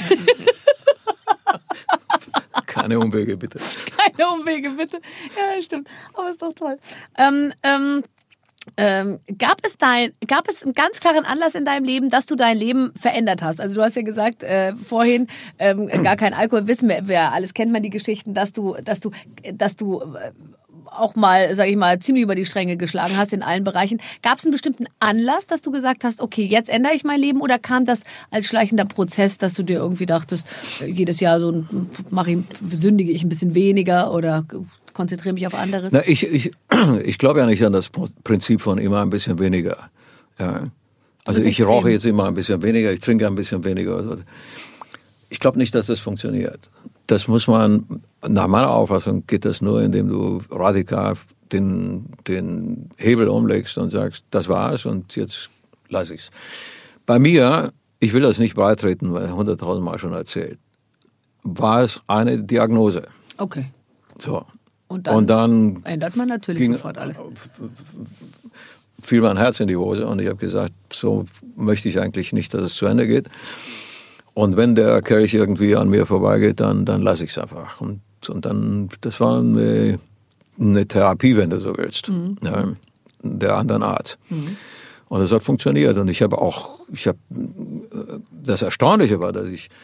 Keine Umwege, bitte. Keine Umwege, bitte. Ja, stimmt. Aber ist doch toll. Ähm, ähm, ähm, gab es dein, gab es einen ganz klaren Anlass in deinem Leben, dass du dein Leben verändert hast? Also du hast ja gesagt äh, vorhin, ähm, gar kein Alkohol, wissen wir, wer alles kennt man die Geschichten, dass du, dass du, dass du äh, auch mal, sag ich mal, ziemlich über die Stränge geschlagen hast in allen Bereichen. Gab es einen bestimmten Anlass, dass du gesagt hast, okay, jetzt ändere ich mein Leben, oder kam das als schleichender Prozess, dass du dir irgendwie dachtest, jedes Jahr so mache ich, sündige ich ein bisschen weniger oder konzentriere mich auf anderes? Na, ich, ich, ich glaube ja nicht an das Prinzip von immer ein bisschen weniger. Ja. Also ich extrem. rauche jetzt immer ein bisschen weniger, ich trinke ein bisschen weniger. Ich glaube nicht, dass das funktioniert. Das muss man, nach meiner Auffassung geht das nur, indem du radikal den, den Hebel umlegst und sagst, das war's und jetzt lasse ich's. Bei mir, ich will das nicht beitreten, weil hunderttausend Mal schon erzählt, war es eine Diagnose. Okay. So. Und dann, und dann ändert man natürlich ging, sofort alles. Fiel mein Herz in die Hose und ich habe gesagt, so möchte ich eigentlich nicht, dass es zu Ende geht. Und wenn der Kelch irgendwie an mir vorbeigeht, dann, dann lasse ich es einfach. Und, und dann, das war eine, eine Therapie, wenn du so willst, mhm. ja, der anderen Art. Mhm. Und das hat funktioniert. Und ich habe auch, ich habe, das Erstaunliche war, dass ich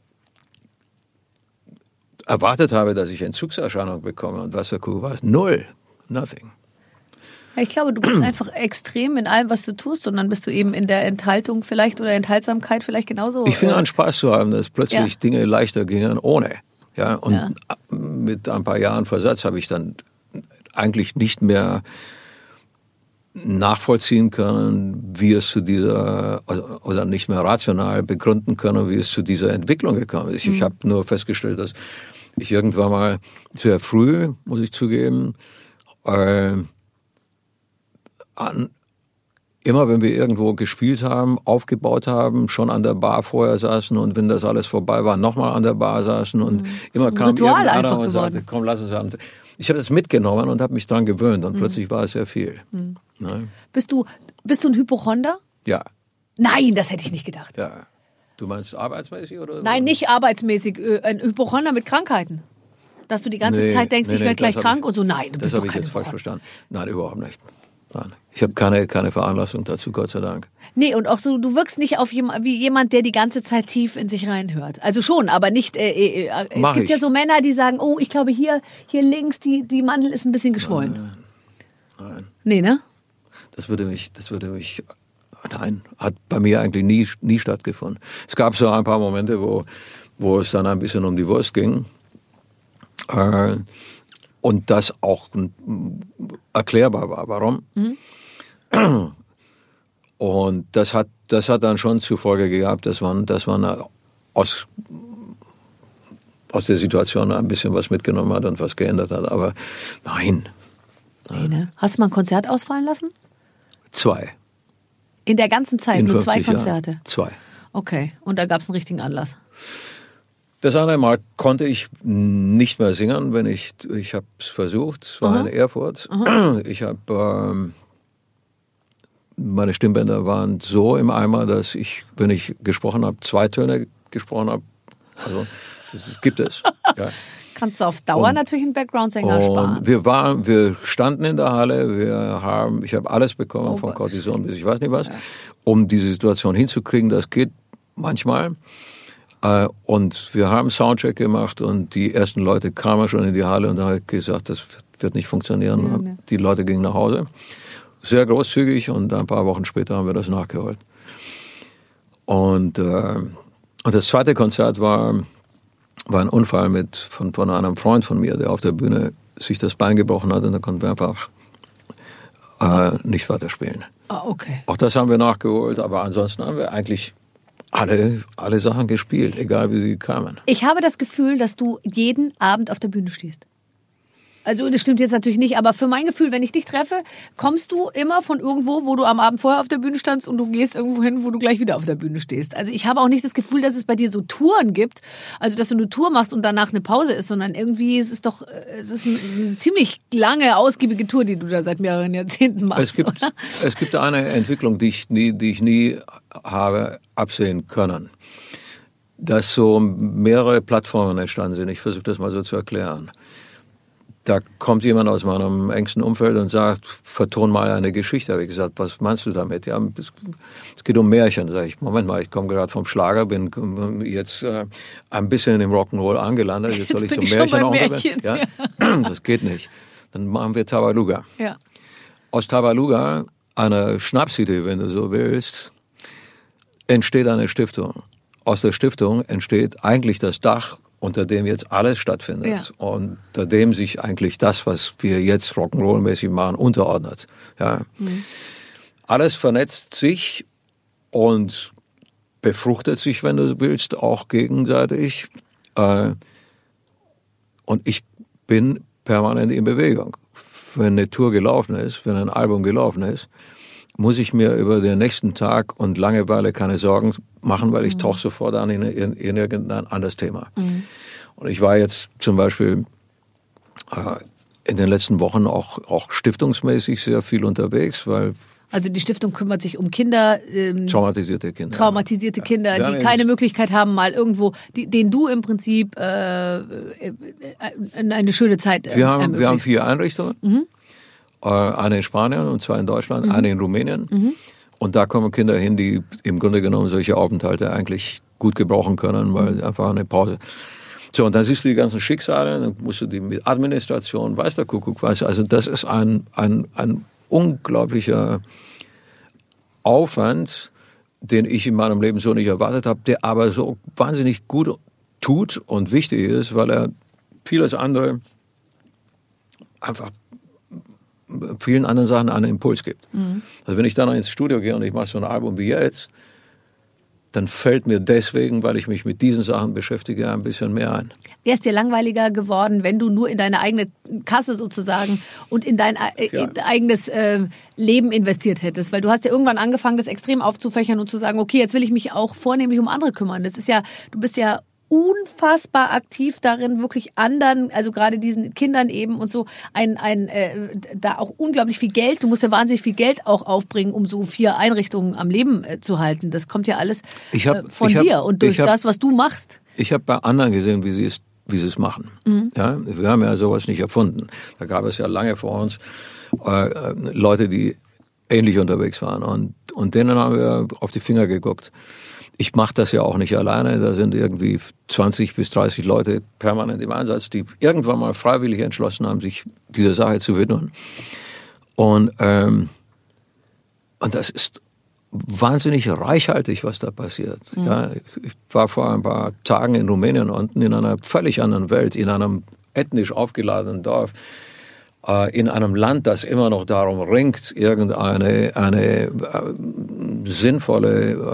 erwartet habe, dass ich Entzugserscheinungen bekomme. Und was der Kuh war, null, nothing. Ich glaube, du bist einfach extrem in allem, was du tust, und dann bist du eben in der Enthaltung vielleicht oder Enthaltsamkeit vielleicht genauso. Ich fing an, Spaß zu haben, dass plötzlich ja. Dinge leichter gingen ohne. Ja, und ja. mit ein paar Jahren Versatz habe ich dann eigentlich nicht mehr nachvollziehen können, wie es zu dieser, oder nicht mehr rational begründen können, wie es zu dieser Entwicklung gekommen ist. Mhm. Ich habe nur festgestellt, dass ich irgendwann mal sehr früh, muss ich zugeben, äh, An, immer wenn wir irgendwo gespielt haben, aufgebaut haben, schon an der Bar vorher saßen und wenn das alles vorbei war, nochmal an der Bar saßen und mhm. immer so kam Ritual irgendeiner und sagte, komm, lass uns haben. Ich habe das mitgenommen und habe mich dran gewöhnt und mhm. plötzlich war es sehr viel. Mhm. Bist du, bist du ein Hypochonder? Ja. Nein, das hätte ich nicht gedacht. Ja. Du meinst arbeitsmäßig oder? Nein, nicht arbeitsmäßig. Ein Hypochonder mit Krankheiten. Dass du die ganze nee, Zeit denkst, nee, ich werde nee, gleich krank ich, und so. Nein, du bist doch kein Das habe ich jetzt falsch verstanden. Nein, überhaupt nicht. Nein. Ich habe keine, keine Veranlassung dazu, Gott sei Dank. Nee, und auch so, du wirkst nicht auf jemand, wie jemand, der die ganze Zeit tief in sich reinhört. Also schon, aber nicht, äh, äh, es Mach gibt ich. ja so Männer, die sagen, oh, ich glaube hier, hier links, die, die Mandel ist ein bisschen geschwollen. Nein. Nein. Nee, ne? Das würde mich, das würde mich, nein, hat bei mir eigentlich nie, nie stattgefunden. Es gab so ein paar Momente, wo, wo es dann ein bisschen um die Wurst ging. Äh, und das auch erklärbar war. Warum? Mhm. Und das hat, das hat dann schon zur Folge gehabt, dass man, dass man aus, aus der Situation ein bisschen was mitgenommen hat und was geändert hat. Aber nein. Nee, ne? Hast du mal ein Konzert ausfallen lassen? Zwei. In der ganzen Zeit? In nur zwei Jahren. Konzerte? Zwei. Okay. Und da gab es einen richtigen Anlass? Das andere Mal konnte ich nicht mehr singen, wenn ich, ich habe es versucht, es war Aha. in Erfurt. Aha. Ich habe, ähm, meine Stimmbänder waren so im Eimer, dass ich, wenn ich gesprochen habe, zwei Töne gesprochen habe. Also, das gibt es. Ja. Kannst du auf Dauer und, natürlich einen Background-Sänger sparen. Wir waren, wir standen in der Halle, wir haben, ich habe alles bekommen, oh von Gott. Cortison bis ich weiß nicht was, ja. um diese Situation hinzukriegen. Das geht manchmal. Und wir haben Soundcheck gemacht und die ersten Leute kamen schon in die Halle und dann habe ich gesagt, das wird nicht funktionieren. Ja, ne. Die Leute gingen nach Hause. sehr großzügig und ein paar Wochen später haben wir das nachgeholt. Und, äh, und das zweite Konzert war, war ein Unfall mit, von, von einem Freund von mir, der auf der Bühne sich das Bein gebrochen hat und da konnten wir einfach äh, nicht weiterspielen. Ah, okay. Auch das haben wir nachgeholt, aber ansonsten haben wir eigentlich alle, alle Sachen gespielt, egal wie sie kamen. Ich habe das Gefühl, dass du jeden Abend auf der Bühne stehst. Also das stimmt jetzt natürlich nicht, aber für mein Gefühl, wenn ich dich treffe, kommst du immer von irgendwo, wo du am Abend vorher auf der Bühne standst und du gehst irgendwo hin, wo du gleich wieder auf der Bühne stehst. Also ich habe auch nicht das Gefühl, dass es bei dir so Touren gibt, also dass du eine Tour machst und danach eine Pause ist, sondern irgendwie ist es doch, es ist eine ziemlich lange, ausgiebige Tour, die du da seit mehreren Jahrzehnten machst. Es gibt, oder? Es gibt eine Entwicklung, die ich nie, die ich nie habe absehen können. Dass so mehrere Plattformen entstanden sind. Ich versuche das mal so zu erklären. Da kommt jemand aus meinem engsten Umfeld und sagt, verton mal eine Geschichte. Habe ich gesagt, was meinst du damit? Ja, es geht um Märchen. Sag ich, Moment mal, ich komme gerade vom Schlager, bin jetzt äh, ein bisschen im Rock'n'Roll angelandet. Jetzt, jetzt soll ich so Märchen auch Märchen. Ja? Ja? Das geht nicht. Dann machen wir Tabaluga. Ja. Aus Tabaluga, einer Schnapsidee, wenn du so willst, entsteht eine Stiftung. Aus der Stiftung entsteht eigentlich das Dach, unter dem jetzt alles stattfindet, ja. Und unter dem sich eigentlich das, was wir jetzt Rock'n'Roll-mäßig machen, unterordnet. Ja. Mhm. Alles vernetzt sich und befruchtet sich, wenn du willst, auch gegenseitig. Und ich bin permanent in Bewegung. Wenn eine Tour gelaufen ist, wenn ein Album gelaufen ist, muss ich mir über den nächsten Tag und Langeweile keine Sorgen machen, weil ich mhm. tauche sofort an in, in, in irgendein anderes Thema. Mhm. Und ich war jetzt zum Beispiel äh, in den letzten Wochen auch, auch stiftungsmäßig sehr viel unterwegs, weil... Also die Stiftung kümmert sich um Kinder... Ähm, traumatisierte Kinder. Traumatisierte ja. Kinder, ja, die keine Möglichkeit haben, mal irgendwo, die, denen du im Prinzip äh, äh, eine schöne Zeit äh, wir haben, wir haben vier Einrichtungen. Mhm. Eine in Spanien und zwei in Deutschland, mhm. eine in Rumänien. Mhm. Und da kommen Kinder hin, die im Grunde genommen solche Aufenthalte eigentlich gut gebrauchen können, weil mhm. einfach eine Pause. So, und dann siehst du die ganzen Schicksale, dann musst du die mit Administration, weiß der Kuckuck, weiß. Also das ist ein, ein, ein unglaublicher Aufwand, den ich in meinem Leben so nicht erwartet habe, der aber so wahnsinnig gut tut und wichtig ist, weil er vieles andere einfach vielen anderen Sachen einen Impuls gibt. Mhm. Also wenn ich dann ins Studio gehe und ich mache so ein Album wie jetzt, dann fällt mir deswegen, weil ich mich mit diesen Sachen beschäftige, ein bisschen mehr ein. Wäre es dir langweiliger geworden, wenn du nur in deine eigene Kasse sozusagen und in dein äh, ja. eigenes äh, Leben investiert hättest? Weil du hast ja irgendwann angefangen, das extrem aufzufächern und zu sagen, okay, jetzt will ich mich auch vornehmlich um andere kümmern. Das ist ja, du bist ja unfassbar aktiv darin, wirklich anderen, also gerade diesen Kindern eben und so, ein, ein, äh, da auch unglaublich viel Geld, du musst ja wahnsinnig viel Geld auch aufbringen, um so vier Einrichtungen am Leben äh, zu halten. Das kommt ja alles ich hab, äh, von ich dir hab, und durch hab, das, was du machst. Ich habe bei anderen gesehen, wie sie es, wie sie es machen. Mhm. Ja, wir haben ja sowas nicht erfunden. Da gab es ja lange vor uns äh, Leute, die ähnlich unterwegs waren und, und denen haben wir auf die Finger geguckt. Ich mache das ja auch nicht alleine, da sind irgendwie zwanzig bis dreißig Leute permanent im Einsatz, die irgendwann mal freiwillig entschlossen haben, sich dieser Sache zu widmen. Und, ähm, und das ist wahnsinnig reichhaltig, was da passiert. Mhm. Ja, ich war vor ein paar Tagen in Rumänien unten in einer völlig anderen Welt, in einem ethnisch aufgeladenen Dorf, in einem Land, das immer noch darum ringt, irgendeine eine äh, sinnvolle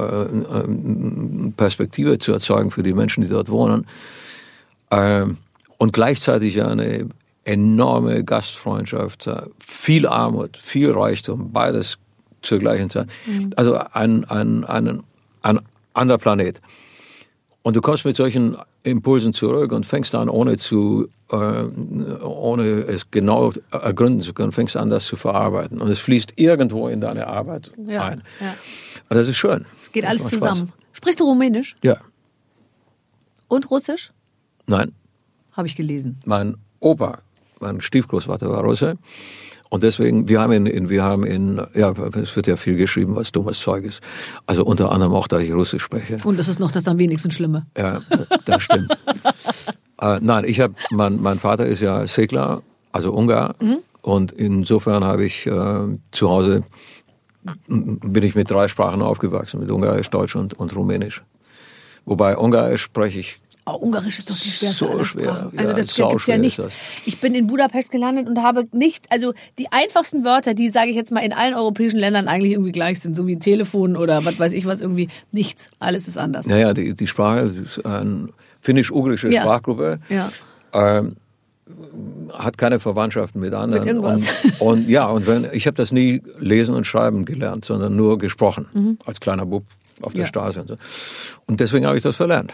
äh, Perspektive zu erzeugen für die Menschen, die dort wohnen, äh, und gleichzeitig eine enorme Gastfreundschaft, viel Armut, viel Reichtum, beides zur gleichen Zeit. Mhm. Also ein, ein, ein, ein anderer Planet. Und du kommst mit solchen Impulsen zurück und fängst an, ohne zu, äh, ohne es genau ergründen zu können, fängst an, das zu verarbeiten. Und es fließt irgendwo in deine Arbeit ja, ein. Ja. Und das ist schön. Es geht alles zusammen. Spaß. Sprichst du Rumänisch? Ja. Und Russisch? Nein. Habe ich gelesen. Mein Opa, mein Stiefgroßvater war Russe. Und deswegen, wir haben in, in, wir haben in, ja, es wird ja viel geschrieben, was dummes Zeug ist. Also unter anderem auch, da ich Russisch spreche. Und das ist noch das am wenigsten Schlimme. Ja, das stimmt. äh, nein, ich habe, mein, mein Vater ist ja Szekler, also Ungar. Mhm. Und insofern habe ich äh, zu Hause, bin ich mit drei Sprachen aufgewachsen, mit Ungarisch, Deutsch und, und Rumänisch. Wobei Ungarisch spreche ich Oh, Ungarisch ist doch die schwerste so aller schwer. Sprachen. Also Ja, das sau gibt's ja schwer nichts. ist das. Ich bin in Budapest gelandet und habe nicht, also die einfachsten Wörter, die, sage ich jetzt mal, in allen europäischen Ländern eigentlich irgendwie gleich sind, so wie Telefon oder was weiß ich was, irgendwie nichts. Alles ist anders. Naja, die, die Sprache ist eine finnisch-ugrische Ja. Sprachgruppe. Ja. Ähm, hat keine Verwandtschaften mit anderen. Mit irgendwas. Und, und ja, und wenn, ich habe das nie lesen und schreiben gelernt, sondern nur gesprochen, Mhm. als kleiner Bub auf der Ja. Straße und so. Und deswegen habe ich das verlernt.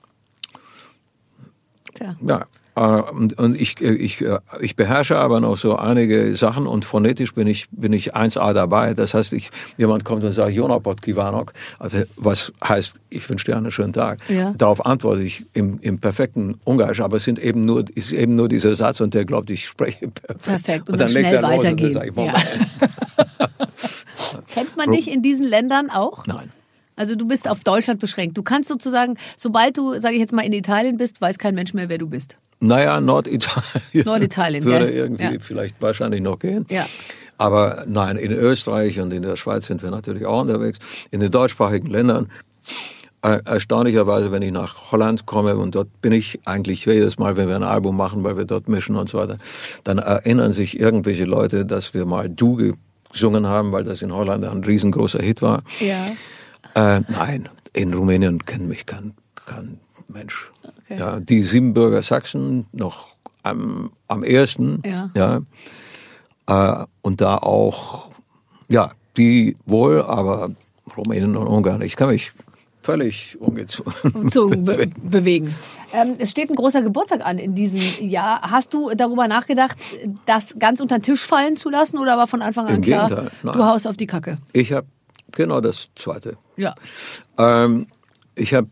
Tja. Ja, äh, und, und ich, äh, ich, äh, ich beherrsche aber noch so einige Sachen und phonetisch bin ich, bin ich eins A dabei. Das heißt, ich, jemand kommt und sagt, Jonapot Kivanok, also was heißt, ich wünsche dir einen schönen Tag. Ja. Darauf antworte ich im, im perfekten Ungarisch, aber es sind eben nur, ist eben nur dieser Satz und der glaubt, ich spreche perfekt. Perfekt. Und, Und dann, dann legt schnell er los und dann weitergehen. sag ich, Ja. Moment. Kennt man dich in diesen Ländern auch? Nein. Also du bist auf Deutschland beschränkt. Du kannst sozusagen, sobald du, sage ich jetzt mal, in Italien bist, weiß kein Mensch mehr, wer du bist. Naja, Norditalien. Norditalien, würde gell? irgendwie Ja. vielleicht wahrscheinlich noch gehen. Ja. Aber nein, in Österreich und in der Schweiz sind wir natürlich auch unterwegs. In den deutschsprachigen Ländern, äh, erstaunlicherweise, wenn ich nach Holland komme und dort bin ich eigentlich jedes Mal, wenn wir ein Album machen, weil wir dort mischen und so weiter, dann erinnern sich irgendwelche Leute, dass wir mal Du gesungen haben, weil das in Holland ein riesengroßer Hit war. Ja. Äh, nein, in Rumänien kennt mich kein, kein Mensch. Okay. Ja, die Siebenbürger Sachsen noch am, am ersten. Ja. Ja, äh, und da auch, ja, die wohl, aber Rumänien und Ungarn. Ich kann mich völlig ungezwungen Umzogen be bewegen. Ähm, es steht ein großer Geburtstag an in diesem Jahr. Hast du darüber nachgedacht, das ganz unter den Tisch fallen zu lassen oder war von Anfang an Im klar, Gegenteil, nein. du haust auf die Kacke? Ich habe, genau das Zweite. Ja. Ähm, ich habe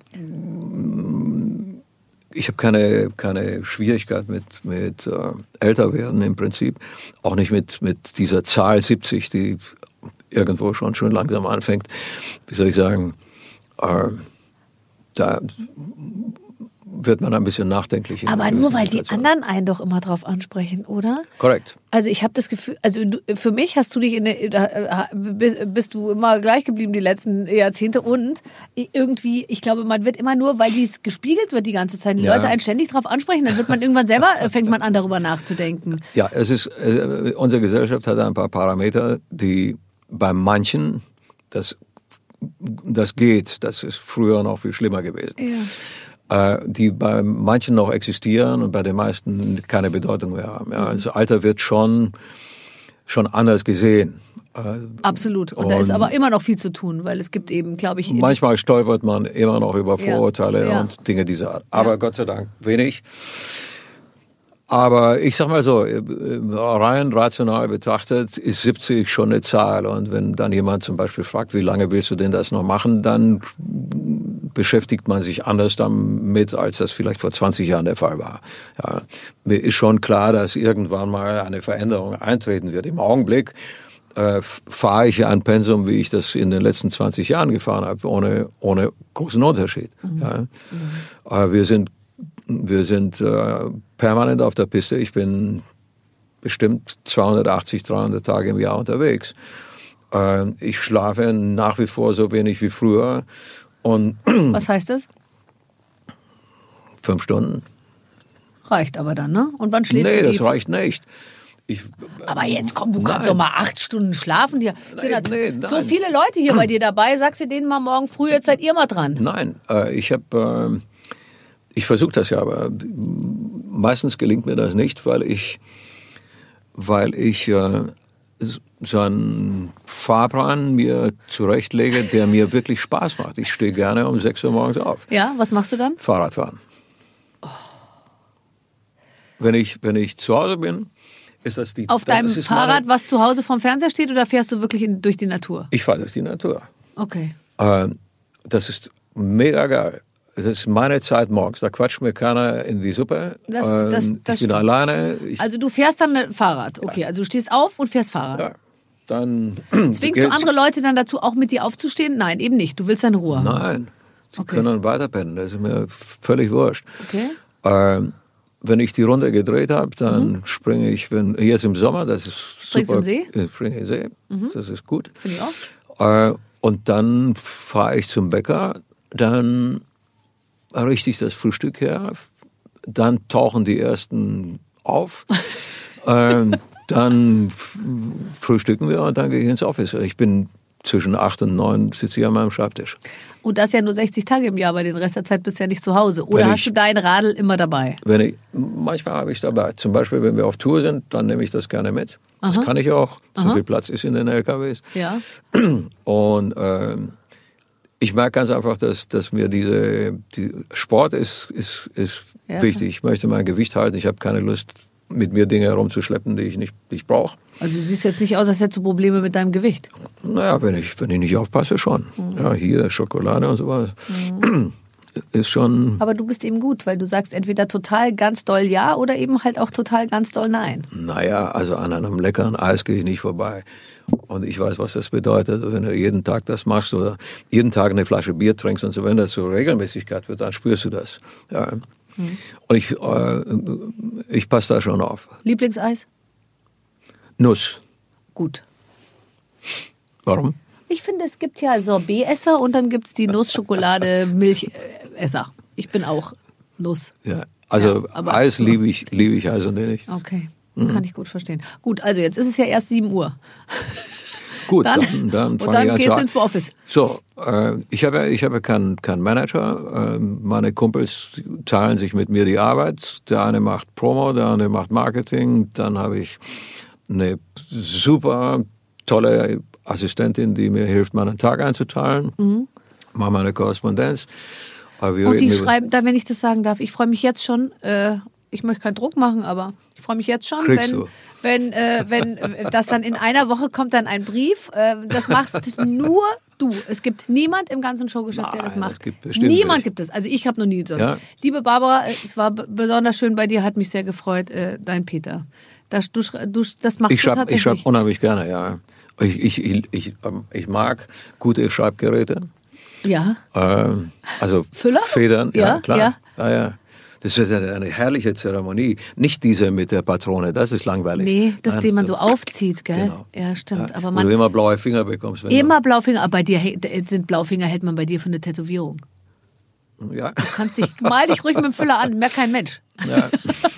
ich habe keine keine Schwierigkeit mit mit äh, älter werden im Prinzip, auch nicht mit mit dieser Zahl siebzig, die irgendwo schon schon langsam anfängt. Wie soll ich sagen? Äh, da wird man ein bisschen nachdenklich. in Aber einer nur gewissen weil die Situation. anderen einen doch immer drauf ansprechen, oder? Korrekt. Also ich habe das Gefühl, also du, für mich hast du dich in der, da, bist, bist du immer gleich geblieben die letzten Jahrzehnte und irgendwie, ich glaube, man wird immer nur, weil dies gespiegelt wird die ganze Zeit, die Ja. Leute einen ständig drauf ansprechen, dann wird man irgendwann selber, fängt man an darüber nachzudenken. Ja, es ist äh, unsere Gesellschaft hat ein paar Parameter, die bei manchen das das geht, das ist früher noch viel schlimmer gewesen. Ja. Äh, die bei manchen noch existieren und bei den meisten keine Bedeutung mehr haben. Ja, also Alter wird schon schon anders gesehen. Äh, Absolut. Und, da ist Und- aber immer noch viel zu tun, weil es gibt eben, glaube ich, manchmal stolpert man immer noch über Ja. Vorurteile Ja. und Dinge dieser Art. Aber Ja. Gott sei Dank wenig. Aber ich sag mal so, äh, rein rational betrachtet ist siebzig schon eine Zahl. Und wenn dann jemand zum Beispiel fragt, wie lange willst du denn das noch machen, dann beschäftigt man sich anders damit, als das vielleicht vor zwanzig Jahren der Fall war. Ja, mir ist schon klar, dass irgendwann mal eine Veränderung eintreten wird. Im Augenblick äh, fahre ich ja ein Pensum, wie ich das in den letzten zwanzig Jahren gefahren habe, ohne, ohne großen Unterschied. Mhm. Ja. Mhm. Äh, wir sind Wir sind äh, permanent auf der Piste. Ich bin bestimmt zweihundertachtzig, dreihundert Tage im Jahr unterwegs. Äh, ich schlafe nach wie vor so wenig wie früher. Und was heißt das? fünf Stunden? Reicht aber dann, ne? Und wann schläfst Nee, du? das die- reicht nicht. Ich, Aber jetzt komm, du kannst Nein. doch mal acht Stunden schlafen. Hier sind Nein, da nee, so nein. viele Leute hier bei dir dabei. Sagst du denen mal morgen früh, jetzt seid ihr mal dran. Nein, äh, ich habe, äh, ich versuche das ja, aber meistens gelingt mir das nicht, weil ich, weil ich äh, so einen Fahrplan mir zurechtlege, der mir wirklich Spaß macht. Ich stehe gerne um sechs Uhr morgens auf. Ja, was machst du dann? Fahrradfahren. Wenn ich, wenn ich zu Hause bin, ist das die... Auf das deinem ist Fahrrad, meine, was zu Hause vom Fernseher steht, oder fährst du wirklich in, durch die Natur? Ich fahre durch die Natur. Okay. Äh, das ist mega geil. Das ist meine Zeit morgens. Da quatscht mir keiner in die Suppe. Das- das- das ich bin stimmt. alleine. Ich, Also du fährst dann ein Fahrrad. Okay, also du stehst auf und fährst Fahrrad. ja, dann Zwingst du geht's- andere Leute dann dazu, auch mit dir aufzustehen? Nein, eben nicht. Du willst deine Ruhe haben. Nein, sie Okay. können weiterpennen. Das ist mir völlig wurscht. Okay. Ähm, wenn ich die Runde gedreht habe, dann mhm. springe ich, wenn jetzt im Sommer, das ist Springst super. im See? Ich springe im See, mhm. das ist gut. Finde ich auch. Äh, und dann fahre ich zum Bäcker, dann richte ich das Frühstück her, dann tauchen die ersten auf, äh, dann frühstücken wir und dann gehe ich ins Office. Ich bin zwischen acht und neun sitze ich an meinem Schreibtisch. Und das ja nur sechzig Tage im Jahr, weil den Rest der Zeit bist du ja nicht zu Hause. Oder wenn hast ich, du dein Radl immer dabei? Wenn ich, manchmal habe ich es dabei. Zum Beispiel, wenn wir auf Tour sind, dann nehme ich das gerne mit. Aha. Das kann ich auch. So Aha. viel Platz ist in den L K Ws. Ja. Und ähm, ich merke ganz einfach, dass, dass mir diese die Sport ist, ist, ist ja, wichtig. Ich möchte mein Gewicht halten. Ich habe keine Lust, mit mir Dinge herumzuschleppen, die ich nicht, nicht brauche. Also du siehst jetzt nicht aus, als hättest du Probleme mit deinem Gewicht. Naja, wenn ich, wenn ich nicht aufpasse, schon. Mhm. Ja, hier Schokolade und sowas. Mhm. Ist schon. Aber du bist eben gut, weil du sagst entweder total ganz doll ja oder eben halt auch total ganz doll nein. Naja, also an einem leckeren Eis gehe ich nicht vorbei. Und ich weiß, was das bedeutet. Wenn du jeden Tag das machst oder jeden Tag eine Flasche Bier trinkst und so, wenn das zur Regelmäßigkeit wird, dann spürst du das. Ja. Mhm. Und ich, äh, ich passe da schon auf. Lieblingseis? Nuss. Gut. Warum? Ich finde, es gibt ja Sorbet-Esser und dann gibt es die Nuss-Schokolade-Milch-Esser. Ich bin auch Nuss. Ja, also ja, Eis liebe ich, liebe ich also nicht. Okay, mhm. Kann ich gut verstehen. Gut, also jetzt ist es ja erst sieben Uhr. Gut, dann, dann, dann und dann gehst du ins Office. So, äh, ich habe ich habe keinen kein Manager. Äh, meine Kumpels teilen sich mit mir die Arbeit. Der eine macht Promo, der andere macht Marketing. Dann habe ich eine super tolle Assistentin, die mir hilft, meinen Tag einzuteilen. Mhm. Mache meine Korrespondenz. Und die schreiben, da, wenn ich das sagen darf, ich freue mich jetzt schon, äh, ich möchte keinen Druck machen, aber ich freue mich jetzt schon, Kriegst wenn, du. wenn, äh, wenn das dann in einer Woche kommt dann ein Brief. Äh, das machst nur du. Es gibt niemand im ganzen Showgeschäft, der das macht. Das gibt bestimmt Niemand nicht. gibt es. Also ich habe noch nie sonst. Ja. Liebe Barbara, es war b- besonders schön bei dir, hat mich sehr gefreut, äh, dein Peter. Das, du, du, das machst ich du schreib, tatsächlich. Ich schreibe unheimlich gerne, ja. Ich, ich, ich, ich, ich mag gute Schreibgeräte. Ja. Ähm, also Füller? Federn, ja, Ja, klar. ja. Ja, ja. Das ist eine herrliche Zeremonie. Nicht diese mit der Patrone, das ist langweilig. Nee, das, Nein, den man so aufzieht, gell? Genau. Ja, stimmt. Ja, Aber wo man du immer blaue Finger bekommst. Wenn immer Blaufinger, aber bei dir sind Blaufinger, hält man bei dir für eine Tätowierung. du, ja. Du kannst dich, mal dich ruhig mit dem Füller an, mehr kein Mensch. Ja.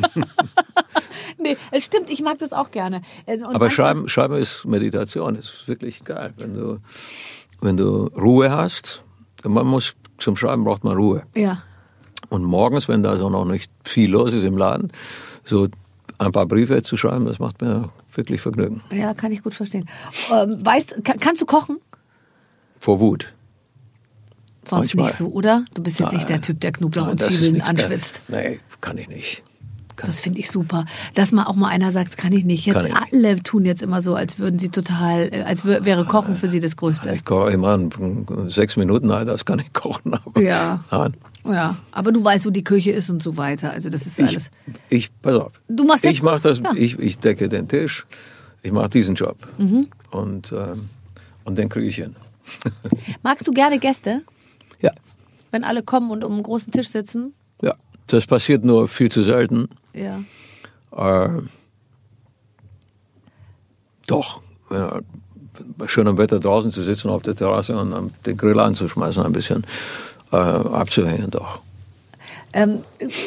Nee, es stimmt, ich mag das auch gerne. Und Aber Schreiben, Schreiben ist Meditation, ist wirklich geil. Wenn du, wenn du Ruhe hast, man muss, zum Schreiben braucht man Ruhe. Ja. Und morgens, wenn da so noch nicht viel los ist im Laden, so ein paar Briefe zu schreiben, das macht mir wirklich Vergnügen. Ja, kann ich gut verstehen. Ähm, weißt, kann, kannst du kochen? Vor Wut. Sonst Manchmal. nicht so, oder? Du bist jetzt Nein. nicht der Typ, der Knoblauch Nein, und das ist Zwiebeln nichts, anschwitzt. Nee, kann ich nicht. Kann Das finde ich super. Dass mal auch mal einer sagt, das kann ich nicht. Jetzt Kann ich nicht. alle tun jetzt immer so, als würden sie total, äh, als wär, wäre Kochen für sie das Größte. Ich koche immer in sechs Minuten, nein, das kann ich kochen. Aber Ja. Nein. Ja, aber du weißt, wo die Küche ist und so weiter. Also das ist Ich, alles. ich, pass auf. Du machst jetzt- ich mache das, ja. ich, ich decke den Tisch, ich mache diesen Job. Mhm. Und, ähm, und den kriege ich hin. Magst du gerne Gäste, Ja, wenn alle kommen und um einen großen Tisch sitzen? ja. Das passiert nur viel zu selten. Ja. Äh, doch, ja, bei schönem Wetter draußen zu sitzen auf der Terrasse und dann den Grill anzuschmeißen, ein bisschen äh, abzuhängen, doch. Ähm,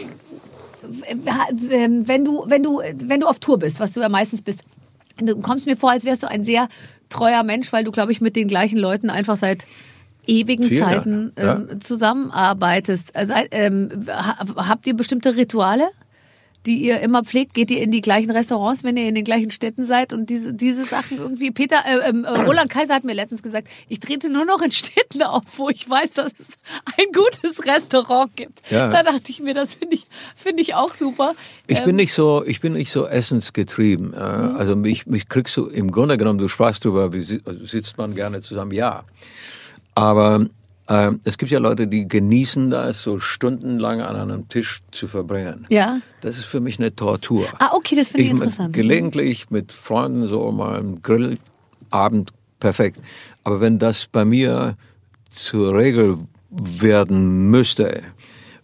wenn du, wenn du, wenn du auf Tour bist, was du ja meistens bist, du kommst mir vor, als wärst du ein sehr treuer Mensch, weil du, glaube ich, mit den gleichen Leuten einfach seit ewigen Vielen Zeiten Dank. ähm, zusammenarbeitest. Also, ähm, habt ihr bestimmte Rituale, die ihr immer pflegt? Geht ihr in die gleichen Restaurants, wenn ihr in den gleichen Städten seid und diese, diese Sachen irgendwie? Peter, äh, äh, Roland Kaiser hat mir letztens gesagt, ich trete nur noch in Städten auf, wo ich weiß, dass es ein gutes Restaurant gibt. Ja. Da dachte ich mir, das finde ich, finde ich auch super. Ich Ähm, bin nicht so, ich bin nicht so essensgetrieben. Äh, Also mich, mich kriegst du im Grunde genommen, du sprachst drüber, wie si- sitzt man gerne zusammen? Ja. Aber äh, es gibt ja Leute, die genießen das, so stundenlang an einem Tisch zu verbringen. Ja. Das ist für mich eine Tortur. Ah, okay, das finde ich, Ich interessant. gelegentlich mit Freunden so mal einen Grillabend, perfekt. Aber wenn das bei mir zur Regel werden müsste,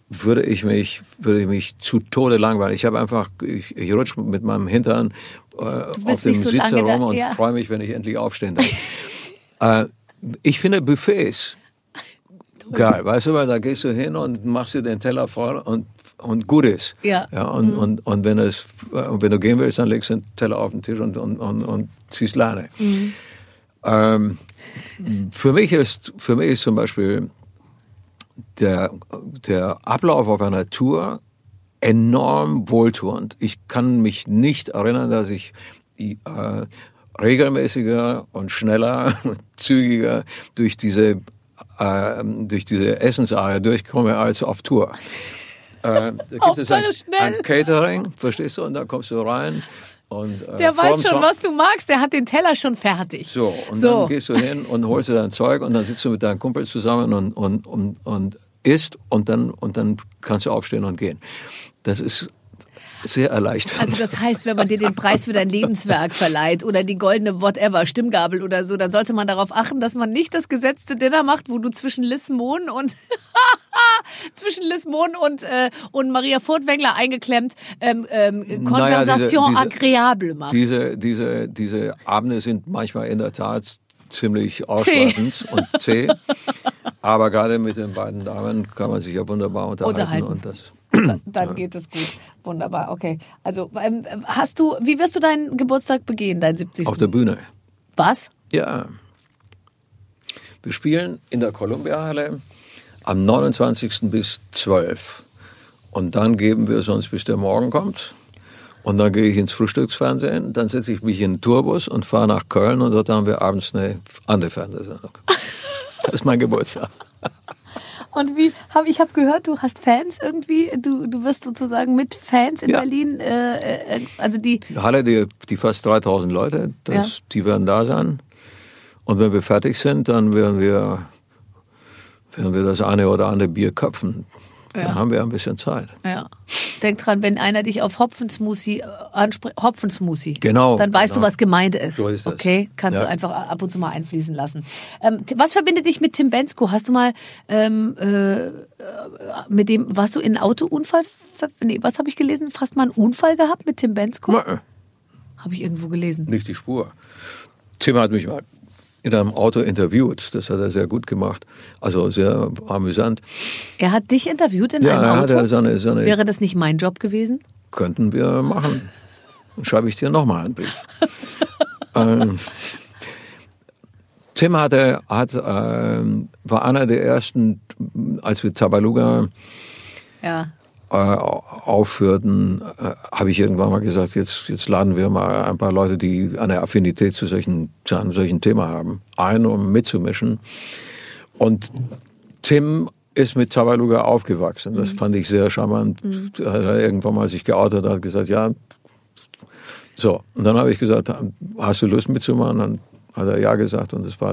würde ich mich, würde ich mich zu Tode langweilen. Ich habe einfach, ich, ich rutsche mit meinem Hintern äh, auf dem so Sitz herum da, und ja. freue mich, wenn ich endlich aufstehen darf. äh, ich finde Buffets geil, weißt du, weil da gehst du hin und machst dir den Teller voll und und gut ist. Ja. Ja und, mhm. und, und wenn es, wenn du gehen willst, dann legst du den Teller auf den Tisch und, und, und, und ziehst Leine. Mhm. Ähm, für mich ist, für mich ist zum Beispiel der, der Ablauf auf einer Tour enorm wohltuend. Ich kann mich nicht erinnern, dass ich äh, regelmäßiger und schneller und zügiger durch diese, äh, durch diese Essensarea durchkomme als auf Tour. Äh, da gibt es ein, ein Catering, verstehst du? Und da kommst du rein. Und, äh, der weiß schon, was du magst. Der hat den Teller schon fertig. So, und so. dann gehst du hin und holst dir dein Zeug und dann sitzt du mit deinen Kumpels zusammen und, und, und, und isst und dann, und dann kannst du aufstehen und gehen. Das ist sehr erleichternd. Also das heißt, wenn man dir den Preis für dein Lebenswerk verleiht oder die goldene whatever, Stimmgabel oder so, dann sollte man darauf achten, dass man nicht das gesetzte Dinner macht, wo du zwischen Liz Mohn und zwischen Liz Mohn und, äh, und Maria Furtwängler eingeklemmt ähm, ähm, Konversation naja, agréable machst. Diese, diese, diese Abende sind manchmal in der Tat ziemlich ausschweifend und zäh. Aber gerade mit den beiden Damen kann man sich ja wunderbar unterhalten. unterhalten. Und das Dann, dann geht es gut. Wunderbar, okay. Also ähm, hast du, wie wirst du deinen Geburtstag begehen, deinen siebzigsten? Auf der Bühne. Was? Ja. Wir spielen in der Columbia-Halle am neunundzwanzigsten bis zwölf. Und dann geben wir es uns, bis der Morgen kommt. Und dann gehe ich ins Frühstücksfernsehen, dann setze ich mich in den Tourbus und fahre nach Köln und dort haben wir abends eine andere Fernsehsendung. Das ist mein Geburtstag. Und wie hab ich habe gehört, du hast Fans irgendwie, du du wirst sozusagen mit Fans in ja. Berlin, äh, äh, also die die Halle, die, die fast dreitausend Leute, das, ja. die werden da sein. Und wenn wir fertig sind, dann werden wir werden wir das eine oder andere Bier köpfen. Dann ja. haben wir ein bisschen Zeit. Ja. Denk dran, wenn einer dich auf Hopfensmoothie anspricht, Hopfensmoothie, genau, dann weißt genau. du, was gemeint ist. So ist das. Okay, kannst ja. du einfach ab und zu mal einfließen lassen. Ähm, was verbindet dich mit Tim Bendzko? Hast du mal ähm, äh, mit dem, warst du in einem Autounfall? Nee, was habe ich gelesen? Fast mal einen Unfall gehabt mit Tim Bendzko? Habe ich irgendwo gelesen. Nicht die Spur. Tim hat mich mal in einem Auto interviewt. Das hat er sehr gut gemacht. Also sehr amüsant. Er hat dich interviewt in ja, einem Auto? Ja, so eine, so eine, wäre das nicht mein Job gewesen? Könnten wir machen. Dann schreibe ich dir nochmal einen Brief. ähm, Tim hatte, hat, ähm, war einer der ersten, als wir Tabaluga ja. äh, aufführten, äh, habe ich irgendwann mal gesagt, jetzt, jetzt laden wir mal ein paar Leute, die eine Affinität zu, solchen, zu einem solchen Thema haben, ein, um mitzumischen. Und Tim ist mit Tabaluga aufgewachsen. Das mhm. fand ich sehr charmant. Mhm. Er hat irgendwann mal sich geoutet, hat gesagt, ja. So, und dann habe ich gesagt, hast du Lust mitzumachen? Dann hat er ja gesagt und es war,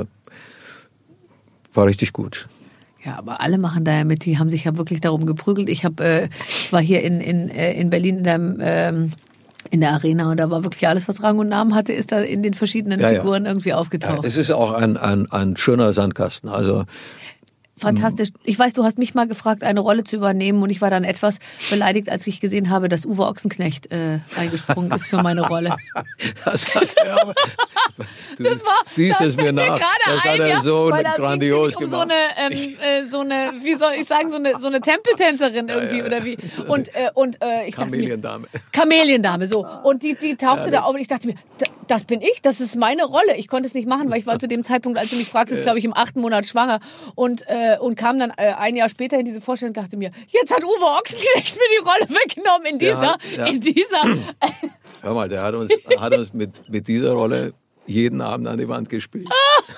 war richtig gut. Ja, aber alle machen da ja mit, die haben sich ja wirklich darum geprügelt. Ich hab, äh, war hier in, in, in Berlin in der, ähm, in der Arena und da war wirklich alles, was Rang und Namen hatte, ist da in den verschiedenen ja, Figuren ja. irgendwie aufgetaucht. Ja, es ist auch ein, ein, ein schöner Sandkasten, also fantastisch. Ich weiß, du hast mich mal gefragt, eine Rolle zu übernehmen und ich war dann etwas beleidigt, als ich gesehen habe, dass Uwe Ochsenknecht äh, eingesprungen ist für meine Rolle. Das hat er aber, du das war, siehst das es mir nach, das ein, hat er ja, so weil grandios um gemacht. So eine, ähm, äh, so eine, wie soll ich sagen, so eine, so eine Tempeltänzerin irgendwie ja, ja, ja. oder wie. Und, äh, und äh, ich dachte mir, Kameliendame. Kameliendame, so. Und die, die tauchte ja, da auf und ich dachte mir, das bin ich, das ist meine Rolle. Ich konnte es nicht machen, weil ich war zu dem Zeitpunkt, als du mich fragtest, glaube ich, im achten Monat schwanger und, äh, und kam dann äh, ein Jahr später in diese Vorstellung und dachte mir, jetzt hat Uwe Ochsenknecht mir die Rolle weggenommen in dieser, hat, ja. in dieser. Hör mal, der hat uns, hat uns mit, mit dieser Rolle jeden Abend an die Wand gespielt.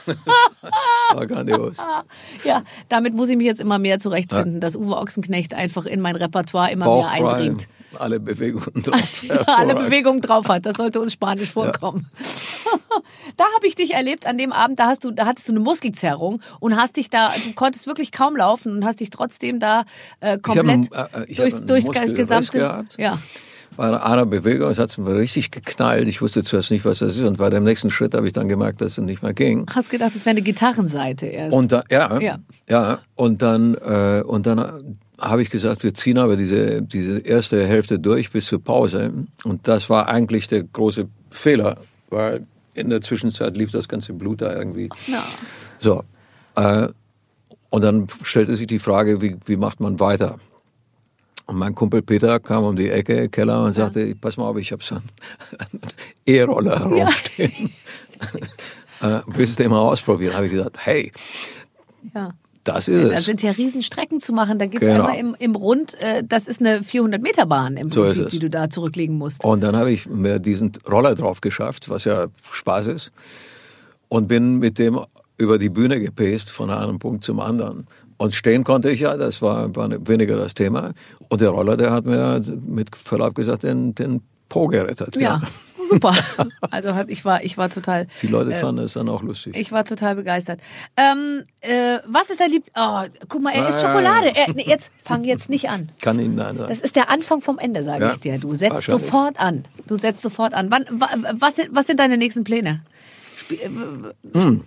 War grandios. Ja, damit muss ich mich jetzt immer mehr zurechtfinden, ja. dass Uwe Ochsenknecht einfach in mein Repertoire immer Bauchfrei, mehr eindringt. Alle Bewegungen drauf. Alle Bewegungen drauf hat. Das sollte uns Spanisch vorkommen. Ja. Da habe ich dich erlebt an dem Abend, da hast du, da hattest du eine Muskelzerrung und hast dich da, du konntest wirklich kaum laufen und hast dich trotzdem da äh, komplett ich hab einen, äh, ich durchs, durchs gesamte. Gehabt. Ja. Bei einer Bewegung, es hat mir richtig geknallt. Ich wusste zuerst nicht, was das ist. Und bei dem nächsten Schritt habe ich dann gemerkt, dass es nicht mehr ging. Hast gedacht, das wäre eine Gitarrenseite erst. Und da, ja, ja, ja. Und dann, äh, und dann habe ich gesagt, wir ziehen aber diese, diese erste Hälfte durch bis zur Pause. Und das war eigentlich der große Fehler, weil in der Zwischenzeit lief das ganze Blut da irgendwie. Ja. So. Äh, und dann stellte sich die Frage, wie, wie macht man weiter? Und mein Kumpel Peter kam um die Ecke, Keller, und sagte, ja. pass mal auf, ich habe so einen E-Roller herumstehen. Ja. äh, willst du den mal ausprobieren? Habe ich gesagt, hey, ja. das ist es. Da sind ja Riesenstrecken zu machen. Da geht es genau. einmal im, im Rund, äh, das ist eine vierhundert Meter Bahn im so Prinzip, die du da zurücklegen musst. Und dann habe ich mir diesen Roller drauf geschafft, was ja Spaß ist, und bin mit dem über die Bühne gepäst von einem Punkt zum anderen. Und stehen konnte ich ja, das war, war weniger das Thema. Und der Roller, der hat mir mit Verlaub gesagt, den, den Po gerettet. Ja, ja. Super. Also hat, ich war, ich war total. Die Leute äh, fanden es dann auch lustig. Ich war total begeistert. Ähm, äh, was ist dein Lieb? Oh, guck mal, er isst Schokolade. Er, nee, jetzt fang jetzt nicht an. Kann Ihnen nein, nein. Das ist der Anfang vom Ende, sage ja, ich dir. Du setzt sofort an. Du setzt sofort an. Wann, was, sind, was sind deine nächsten Pläne? Spiel, äh, hm.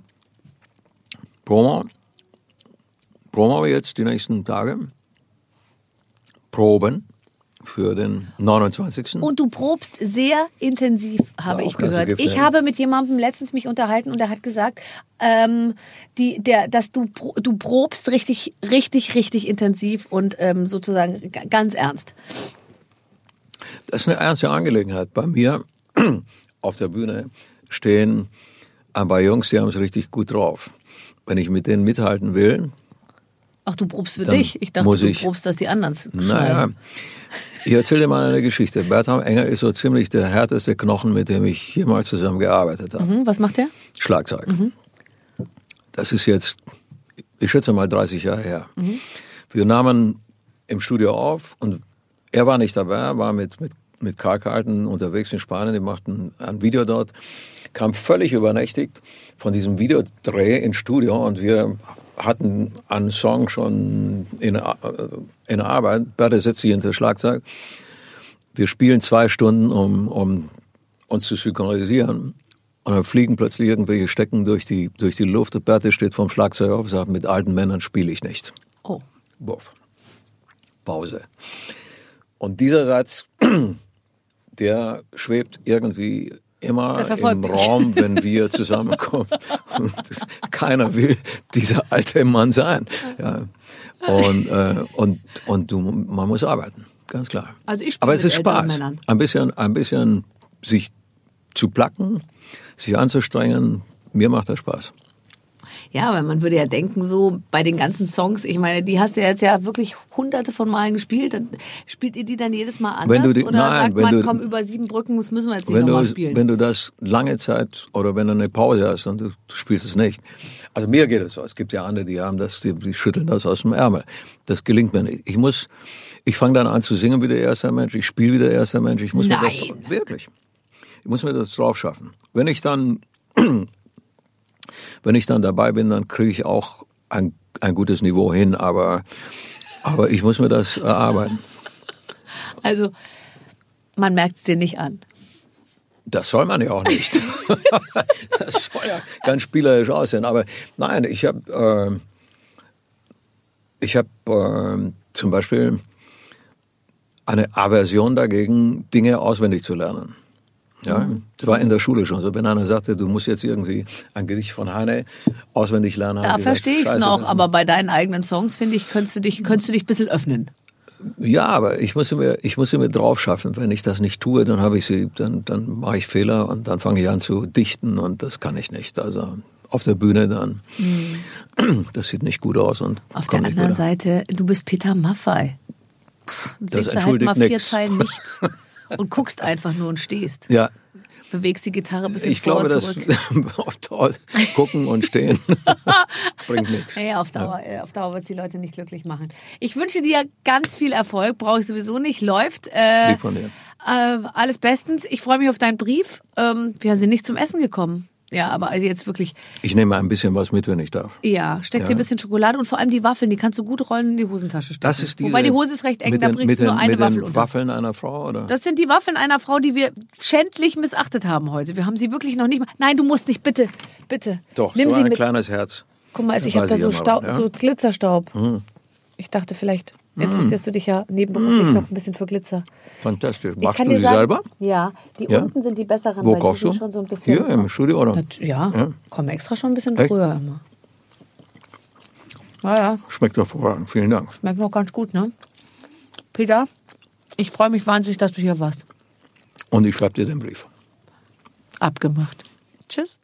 Promo. Proben wir jetzt die nächsten Tage. Proben für den neunundzwanzigsten Und du probst sehr intensiv, habe ich gehört. Ich habe mit jemandem letztens mich unterhalten und er hat gesagt, ähm, die, der, dass du du probst richtig, richtig, richtig intensiv und ähm, sozusagen ganz ernst. Das ist eine ernste Angelegenheit. Bei mir auf der Bühne stehen ein paar Jungs, die haben es richtig gut drauf. Wenn ich mit denen mithalten will. Ach, du probst für dich? Ich dachte, du ich, probst, dass die anderen schneiden. Naja, ich erzähle dir mal eine Geschichte. Bertram Engel ist so ziemlich der härteste Knochen, mit dem ich jemals zusammengearbeitet habe. Mhm, was macht der? Schlagzeug. Mhm. Das ist jetzt, ich schätze mal dreißig Jahre her. Mhm. Wir nahmen im Studio auf und er war nicht dabei, er war mit, mit, mit Karl Carlton unterwegs in Spanien, die machten ein Video dort, kam völlig übernächtigt von diesem Videodreh ins Studio und wir hatten einen Song schon in, in Arbeit. Bertha setzt sich hinter Schlagzeug. Wir spielen zwei Stunden, um, um uns zu synchronisieren. Und dann fliegen plötzlich irgendwelche Stecken durch die, durch die Luft. Und Bertha steht vom Schlagzeug auf und sagt, mit alten Männern spiele ich nicht. Oh. Buff. Pause. Und dieser Satz, der schwebt irgendwie immer im Raum, wenn wir zusammenkommen. Und das, keiner will dieser alte Mann sein. Ja. Und, äh, und, und du, man muss arbeiten, ganz klar. Also ich spiele Aber es ist mit Spaß. Männern. Ein bisschen, ein bisschen sich zu placken, sich anzustrengen, mir macht das Spaß. Ja, weil man würde ja denken, so bei den ganzen Songs, ich meine, die hast du ja jetzt ja wirklich hunderte von Malen gespielt, dann spielt ihr die dann jedes Mal anders? Wenn du die, oder nein, sagt wenn man, du, komm, über sieben Brücken müssen wir jetzt nicht wenn nochmal du, spielen? Wenn du das lange Zeit oder wenn du eine Pause hast und du, du spielst es nicht. Also mir geht es so. Es gibt ja andere, die haben das, die, die schütteln das aus dem Ärmel. Das gelingt mir nicht. Ich muss, ich fange dann an zu singen wie der erste Mensch, ich spiele wie der erste Mensch. Ich muss Nein. mir das, wirklich, ich muss mir das drauf schaffen. Wenn ich dann Wenn ich dann dabei bin, dann kriege ich auch ein, ein gutes Niveau hin, aber, aber ich muss mir das erarbeiten. Also, man merkt es dir nicht an. Das soll man ja auch nicht. Das soll ja ganz spielerisch aussehen. Aber nein, ich habe äh, ich hab, äh, zum Beispiel eine Aversion dagegen, Dinge auswendig zu lernen. Ja, das war in der Schule schon so. Wenn einer sagte, du musst jetzt irgendwie ein Gedicht von Heine auswendig lernen. Da verstehe ich es noch, aber bei deinen eigenen Songs, finde ich, könntest du dich, könntest du dich ein bisschen öffnen. Ja, aber ich muss mir, ich muss mir drauf schaffen. Wenn ich das nicht tue, dann habe ich sie, dann, dann mache ich Fehler und dann fange ich an zu dichten und das kann ich nicht. Also auf der Bühne dann, mhm. das sieht nicht gut aus und auf der anderen Seite, du bist Peter Maffay. Das entschuldigt halt mal vier nix. Zeilen nichts und guckst einfach nur und stehst. Ja. Bewegst die Gitarre ein bisschen ich vor glaube, und zurück. Das auf Dauer gucken und stehen bringt nichts. Ja, auf Dauer, ja. auf Dauer wird es die Leute nicht glücklich machen. Ich wünsche dir ganz viel Erfolg, brauche ich sowieso nicht, läuft. Äh, Lieb von dir. Äh, alles bestens. Ich freue mich auf deinen Brief. Ähm, wir sind nicht zum Essen gekommen. Ja, aber also jetzt wirklich. Ich nehme ein bisschen was mit, wenn ich darf. Ja, steck ja. dir ein bisschen Schokolade und vor allem die Waffeln, die kannst du gut rollen in die Hosentasche stecken. Das ist diese, Wobei die Hose ist recht eng, den, da bringst du nur den, eine mit Waffel den unter. Waffeln einer Frau, oder? Das sind die Waffeln einer Frau, die wir schändlich missachtet haben heute. Wir haben sie wirklich noch nicht mal. Nein, du musst nicht, bitte, bitte. Doch, Nimm so sie ein mit. kleines Herz. Guck mal, ich habe da so, Staub, ja? so Glitzerstaub. Mhm. Ich dachte vielleicht. interessierst du dich ja nebenberuflich Mm. noch ein bisschen für Glitzer. Fantastisch. Ich Machst kann du dir die sagen, selber? Ja, die Ja? unten sind die besseren, Wo weil die kochst sind du? schon so ein bisschen... Hier im Studio, oder? Ja, Ja. kommen extra schon ein bisschen Echt? früher immer. Naja, Schmeckt hervorragend. Vielen Dank. schmeckt noch ganz gut, ne? Peter, ich freue mich wahnsinnig, dass du hier warst. Und ich schreibe dir den Brief. Abgemacht. Tschüss.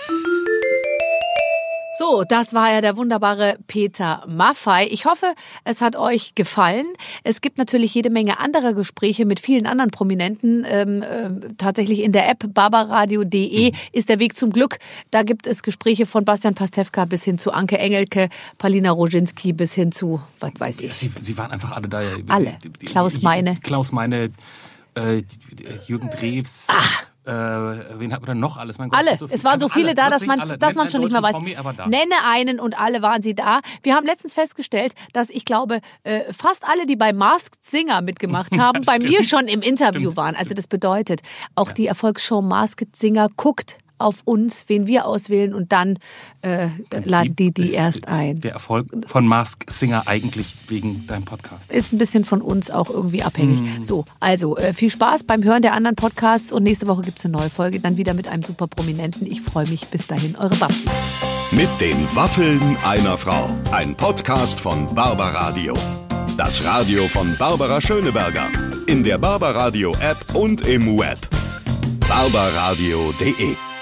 So, das war ja der wunderbare Peter Maffay. Ich hoffe, es hat euch gefallen. Es gibt natürlich jede Menge anderer Gespräche mit vielen anderen Prominenten. Ähm, äh, tatsächlich in der App barbaradio punkt de mhm. ist der Weg zum Glück. Da gibt es Gespräche von Bastian Pastewka bis hin zu Anke Engelke, Paulina Roginski bis hin zu, was weiß ich. Sie, sie waren einfach alle da. Alle. Klaus Meine. Klaus Meine, äh, Jürgen Drews. Ach. Äh, wen hat man denn noch alles? Mein Gott, Alle. so es waren so viele alle, da, dass man alle. dass man schon nicht mehr weiß. Promi, aber da. Nenne einen und alle waren sie da. Wir haben letztens festgestellt, dass ich glaube, äh, fast alle, die bei Masked Singer mitgemacht haben, bei mir schon im Interview Stimmt. waren. Also das bedeutet, auch die Erfolgsshow Masked Singer guckt auf uns, wen wir auswählen und dann äh, laden die die erst ein. Der Erfolg von Masked Singer eigentlich wegen deinem Podcast. Ist ein bisschen von uns auch irgendwie abhängig. Mm. So, also äh, viel Spaß beim Hören der anderen Podcasts und nächste Woche gibt es eine neue Folge, dann wieder mit einem super Prominenten. Ich freue mich. Bis dahin, eure Babsi. Mit den Waffeln einer Frau. Ein Podcast von Barbaradio. Das Radio von Barbara Schöneberger. In der Barbaradio App und im Web. barbaradio punkt de